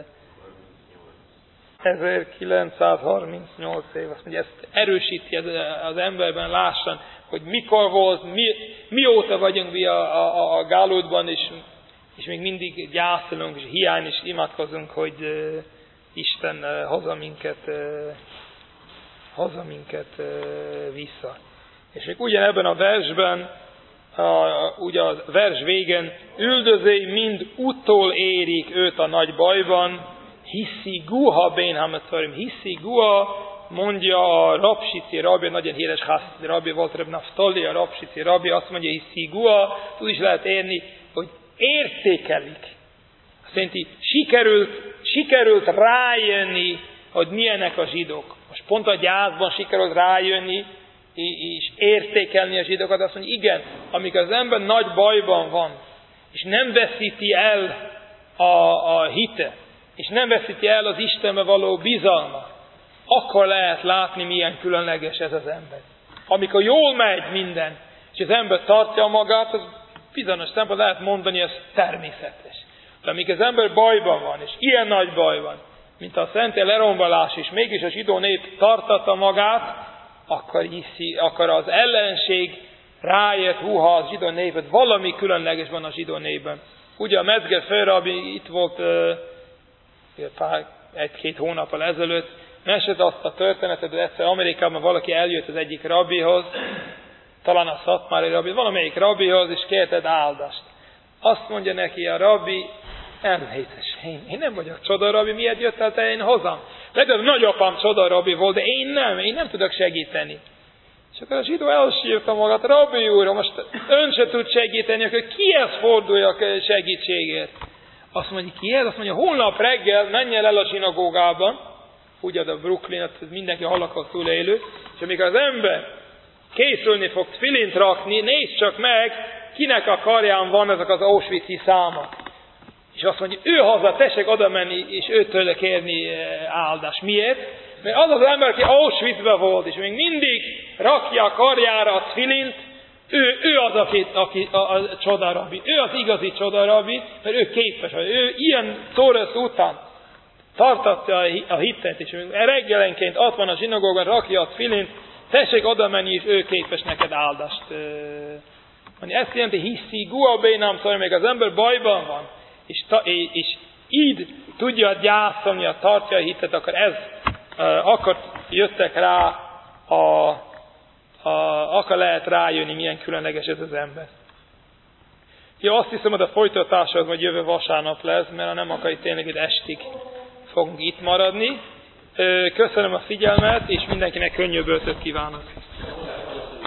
ezerkilencszázharmincnyolc év, azt mondja, ezt erősíti az emberben, lássan, hogy mikor volt, mi, mióta vagyunk mi a, a, a Gálódban, és, és még mindig gyászolunk, és hiány is imádkozunk, hogy uh, Isten uh, hozza minket, uh, hozza minket uh, vissza. És még ugyanebben a versben, uh, ugye a vers végén, üldözői mind utol érik őt a nagy bajban, hiszi guha bénhametorim, hiszi guha, mondja a Rapsici rabbi, nagyon híres Hasszidi rabbi volt, Reb Naftali, a Rapsici rabbi, azt mondja, hogy szigua, úgy is lehet érni, hogy értékelik. Azt jelenti, sikerült, sikerült rájönni, hogy milyenek a zsidók. Most pont a gyászban sikerült rájönni, és értékelni a zsidókat, azt mondja, igen, amikor az ember nagy bajban van, és nem veszíti el a, a hite, és nem veszíti el az Istenbe való bizalmat, akkor lehet látni, milyen különleges ez az ember. Amikor jól megy minden, és az ember tartja magát, az bizonyos szempontból lehet mondani, ez természetes. De amikor az ember bajban van, és ilyen nagy baj van, mint a szentély lerombolás is, mégis a zsidó nép tartatta magát, akkor, hiszi, akkor az ellenség rájött, húha, az zsidó népet, valami különleges van a zsidó népben. Ugye a Metzger főrabbi itt volt uh, egy-két hónappal ezelőtt, mesélte azt a történetet, hogy egyszer Amerikában valaki eljött az egyik rabbihoz, talán a szatmári rabbi, valamelyik rabbihoz, és kérted áldást. Azt mondja neki a rabbi, elmétes, én, én nem vagyok csodarabbi, miért jöttél te én hozzám? Legalább nagyapám csodarabbi volt, de én nem, én nem tudok segíteni. És akkor a zsidó elsírta magát, rabbi úr, most ön se tud segíteni, akkor kihez forduljak segítségért? Azt mondja, kihez? Azt mondja, holnap reggel menjen el a zsinagógában, ugye a Brooklyn, mindenki holokauszt élő, és amikor az ember készülni fog tfilint rakni, nézd csak meg, kinek a karján van ezek az Auschwitz-i számok. És azt mondja, ő haza, tessék oda menni, és őtől kérni áldást. Miért? Mert az az ember, aki Auschwitzben volt, és még mindig rakja a karjára a tfilint, ő, ő az, aki, aki a, a csodarabbi. Ő az igazi csodarabbi, mert ő képes. Ő ilyen Tórasz után tartatja a hitet, és reggelenként ott van a zsinagógban, rakja a tfilint, tessék oda menni, és ő képes neked áldást mondani. Ezt jelenti, hiszi, gua bénám, szóval még az ember bajban van, és, ta, és így tudja gyászolni, tartja a hitet, akkor ez, akkor jöttek rá, a, a, akkor lehet rájönni, milyen különleges ez az ember. Ja, azt hiszem, hogy a folytatása az majd jövő vasárnap lesz, mert ha nem akar, tényleg egy estig fogunk itt maradni. Köszönöm a figyelmet, és mindenkinek könnyű bölcsöt kívánok.